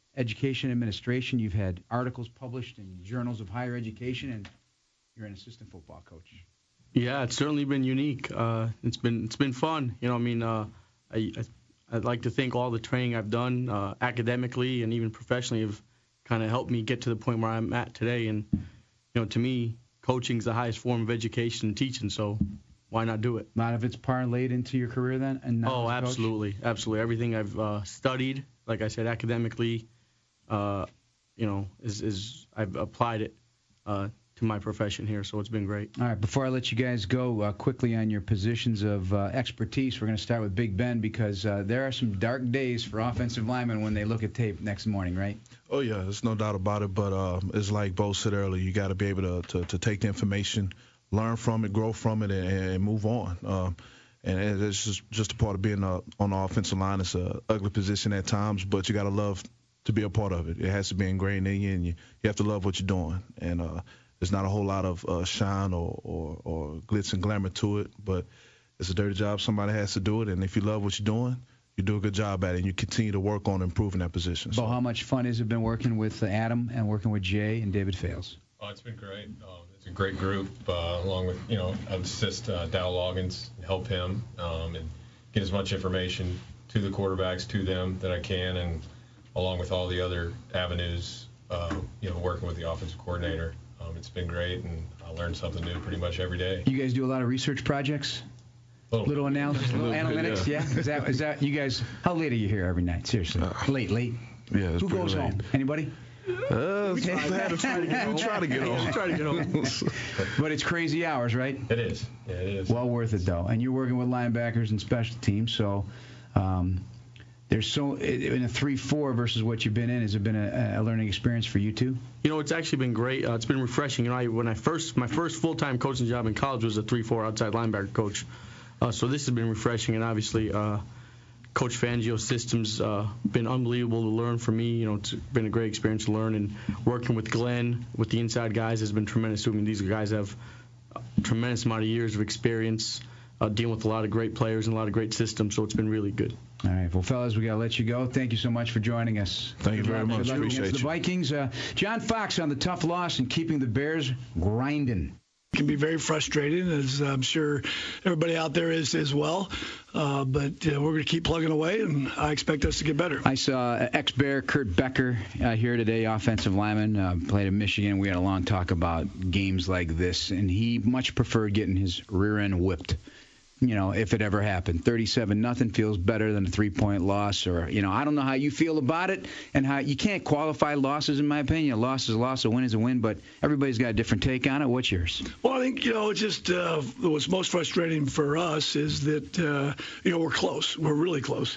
education administration. You've had articles published in journals of higher education, and you're an assistant football coach. Yeah, it's certainly been unique. Uh, it's been it's been fun. You know, I mean, uh, I, I I'd like to think all the training I've done uh, academically and even professionally have kind of helped me get to the point where I'm at today. And you know, to me, coaching is the highest form of education and teaching. So why not do it? A lot of it's parlayed into your career then? And now oh, as coach? absolutely, absolutely. Everything I've uh, studied, like I said, academically, uh, you know, is is I've applied it uh, to my profession here. So it's been great. All right. Before I let you guys go, uh, quickly on your positions of uh, expertise, we're going to start with Big Ben because uh, there are some dark days for offensive linemen when they look at tape next morning, right? Oh, yeah, there's no doubt about it. But uh, it's like Bo said earlier, you got to be able to, to to take the information, learn from it, grow from it, and, and move on. Um, and it's just, just a part of being uh, on the offensive line. It's an ugly position at times, but you got to love to be a part of it. It has to be ingrained in you, and you, you have to love what you're doing. And uh, there's not a whole lot of uh, shine or, or, or glitz and glamour to it, but it's a dirty job. Somebody has to do it, and if you love what you're doing, you do a good job at it, and you continue to work on improving that position. So, how much fun has it been working with uh, Adam and working with Jay and David Fales? Oh, it's been great. Um, it's a great group, uh, along with, you know, I would assist uh, Dow Loggins, help him, um, and get as much information to the quarterbacks, to them, that I can, and along with all the other avenues, uh, you know, working with the offensive coordinator. Um, it's been great, and I learn something new pretty much every day. You guys do a lot of research projects? Little, little analysis, little, little analytics, bit, yeah. yeah. Is that is that you guys? How late are you here every night? Seriously, uh, late, late. Yeah. It's Who goes late. home? Anybody? Uh, we try to get home. Try to get home. Try to get home. But it's crazy hours, right? It is. Yeah, it is. Well worth it though. And you're working with linebackers and special teams, so um, there's so in a three four versus what you've been in. Has it been a, a learning experience for you too? You know, it's actually been great. Uh, it's been refreshing. You know, I, when I first my first full time coaching job in college was a three four outside linebacker coach. Uh, so this has been refreshing, and obviously, uh, Coach Fangio's system's uh, been unbelievable to learn from me. You know, it's been a great experience to learn, and working with Glenn, with the inside guys, has been tremendous. I mean, these guys have a tremendous amount of years of experience uh, dealing with a lot of great players and a lot of great systems, so it's been really good. All right, well, fellas, we got to let you go. Thank you so much for joining us. Thank you very much. Good luck Appreciate against you. the Vikings. Uh, John Fox on the tough loss and keeping the Bears grinding. Can be very frustrating, as I'm sure everybody out there is as well. Uh, but uh, we're going to keep plugging away, and I expect us to get better. I saw ex-Bear Kurt Becker uh, here today, offensive lineman, uh, played in Michigan. We had a long talk about games like this, and he much preferred getting his rear end whipped. You know, if it ever happened. thirty-seven nothing feels better than a three-point loss. Or, you know, I don't know how you feel about it, and how you can't qualify losses, in my opinion. A loss is a loss, a win is a win, but everybody's got a different take on it. What's yours? Well, I think, you know, it's just uh, what's most frustrating for us is that, uh, you know, we're close. We're really close.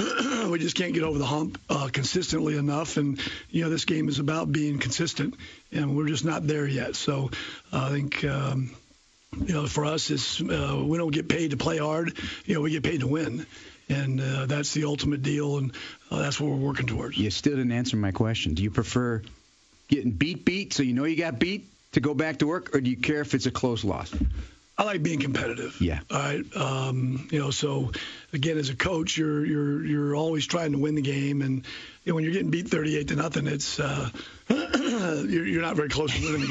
We just can't get over the hump uh, consistently enough. And, you know, this game is about being consistent, and we're just not there yet. So uh, I think um, – you know, for us, it's, uh, we don't get paid to play hard. You know, we get paid to win. And uh, that's the ultimate deal, and uh, that's what we're working towards. You still didn't answer my question. Do you prefer getting beat, beat, so you know you got beat, to go back to work, or do you care if it's a close loss? I like being competitive. Yeah. All right. Um, you know, so again, as a coach, you're you're you're always trying to win the game, and you know, when you're getting beat thirty-eight to nothing, it's uh, you're, you're not very close to winning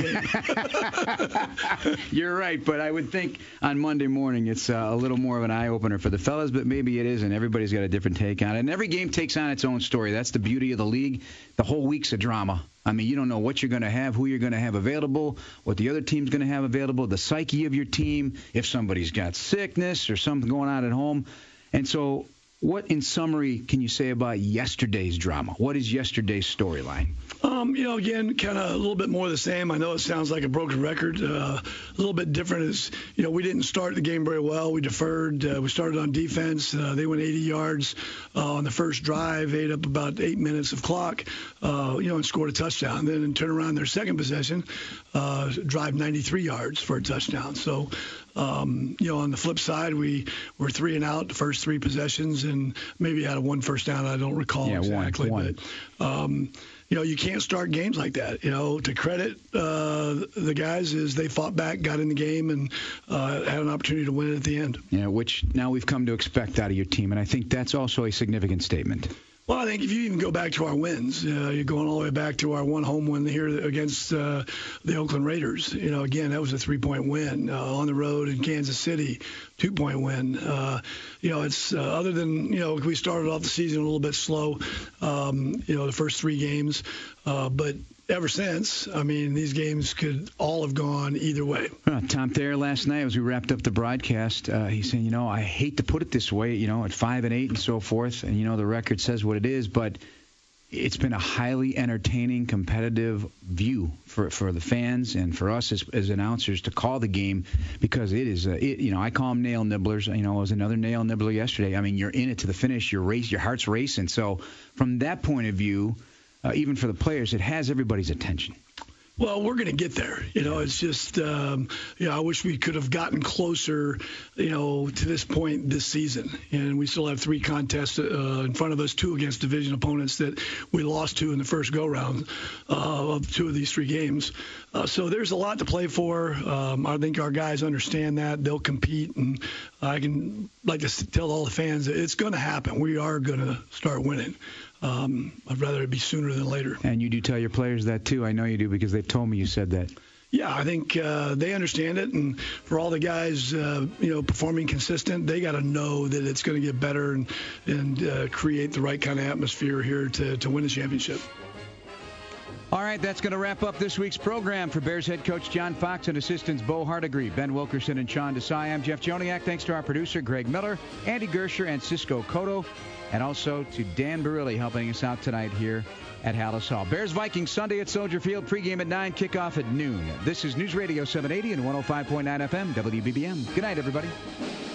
the game. You're right, but I would think on Monday morning it's uh, a little more of an eye opener for the fellas, but maybe it isn't. Everybody's got a different take on it, and every game takes on its own story. That's the beauty of the league. The whole week's a drama. I mean, you don't know what you're going to have, who you're going to have available, what the other team's going to have available, the psyche of your team, if somebody's got sickness or something going on at home. And so what, in summary, can you say about yesterday's drama? What is yesterday's storyline? Um, you know, again, kind of a little bit more of the same. I know it sounds like a broken record. Uh, a little bit different is, you know, we didn't start the game very well. We deferred. Uh, we started on defense. Uh, they went eighty yards uh, on the first drive, ate up about eight minutes of clock, uh, you know, and scored a touchdown. Then in turn around their second possession, uh, drive ninety-three yards for a touchdown. So, um, you know, on the flip side, we were three and out the first three possessions and maybe had a one first down. I don't recall yeah, exactly. One, one. But, um, you know, you can't start games like that. You know, to credit uh, the guys is they fought back, got in the game, and uh, had an opportunity to win it at the end. Yeah, which now we've come to expect out of your team, and I think that's also a significant statement. Well, I think if you even go back to our wins, uh, you're going all the way back to our one home win here against uh, the Oakland Raiders. You know, again, that was a three-point win uh, on the road in Kansas City, two-point win. Uh, you know, it's uh, other than, you know, we started off the season a little bit slow, um, you know, the first three games, uh, but ever since, I mean, these games could all have gone either way. Uh, Tom Thayer last night, as we wrapped up the broadcast, uh, he's saying, you know, I hate to put it this way, you know, at five and eight and so forth, and you know the record says what it is, but it's been a highly entertaining, competitive view for for the fans and for us as, as announcers to call the game, because it is, uh, it, you know, I call them nail nibblers. You know, it was another nail nibbler yesterday. I mean, you're in it to the finish. Your race, your heart's racing. So from that point of view, Uh, even for the players, it has everybody's attention. Well, we're going to get there. You know, it's just, um, you know, I wish we could have gotten closer, you know, to this point this season. And we still have three contests uh, in front of us, two against division opponents that we lost to in the first go-round uh, of two of these three games. Uh, so there's a lot to play for. Um, I think our guys understand that. They'll compete. And I can like to tell all the fans that it's going to happen. We are going to start winning. Um, I'd rather it be sooner than later. And you do tell your players that, too. I know you do, because they've told me you said that. Yeah, I think uh, they understand it. And for all the guys, uh, you know, performing consistent, they got to know that it's going to get better and, and uh, create the right kind of atmosphere here to, to win the championship. All right, that's going to wrap up this week's program. For Bears head coach John Fox and assistants Bo Hardigree, Ben Wilkerson, and Sean Desai, I'm Jeff Joniak. Thanks to our producer, Greg Miller, Andy Gersher, and Cisco Cotto, and also to Dan Barilli helping us out tonight here at Hallis Hall. Bears-Vikings Sunday at Soldier Field, pregame at nine, kickoff at noon. This is News Radio seven eighty and one oh five point nine F M, W B B M. Good night, everybody.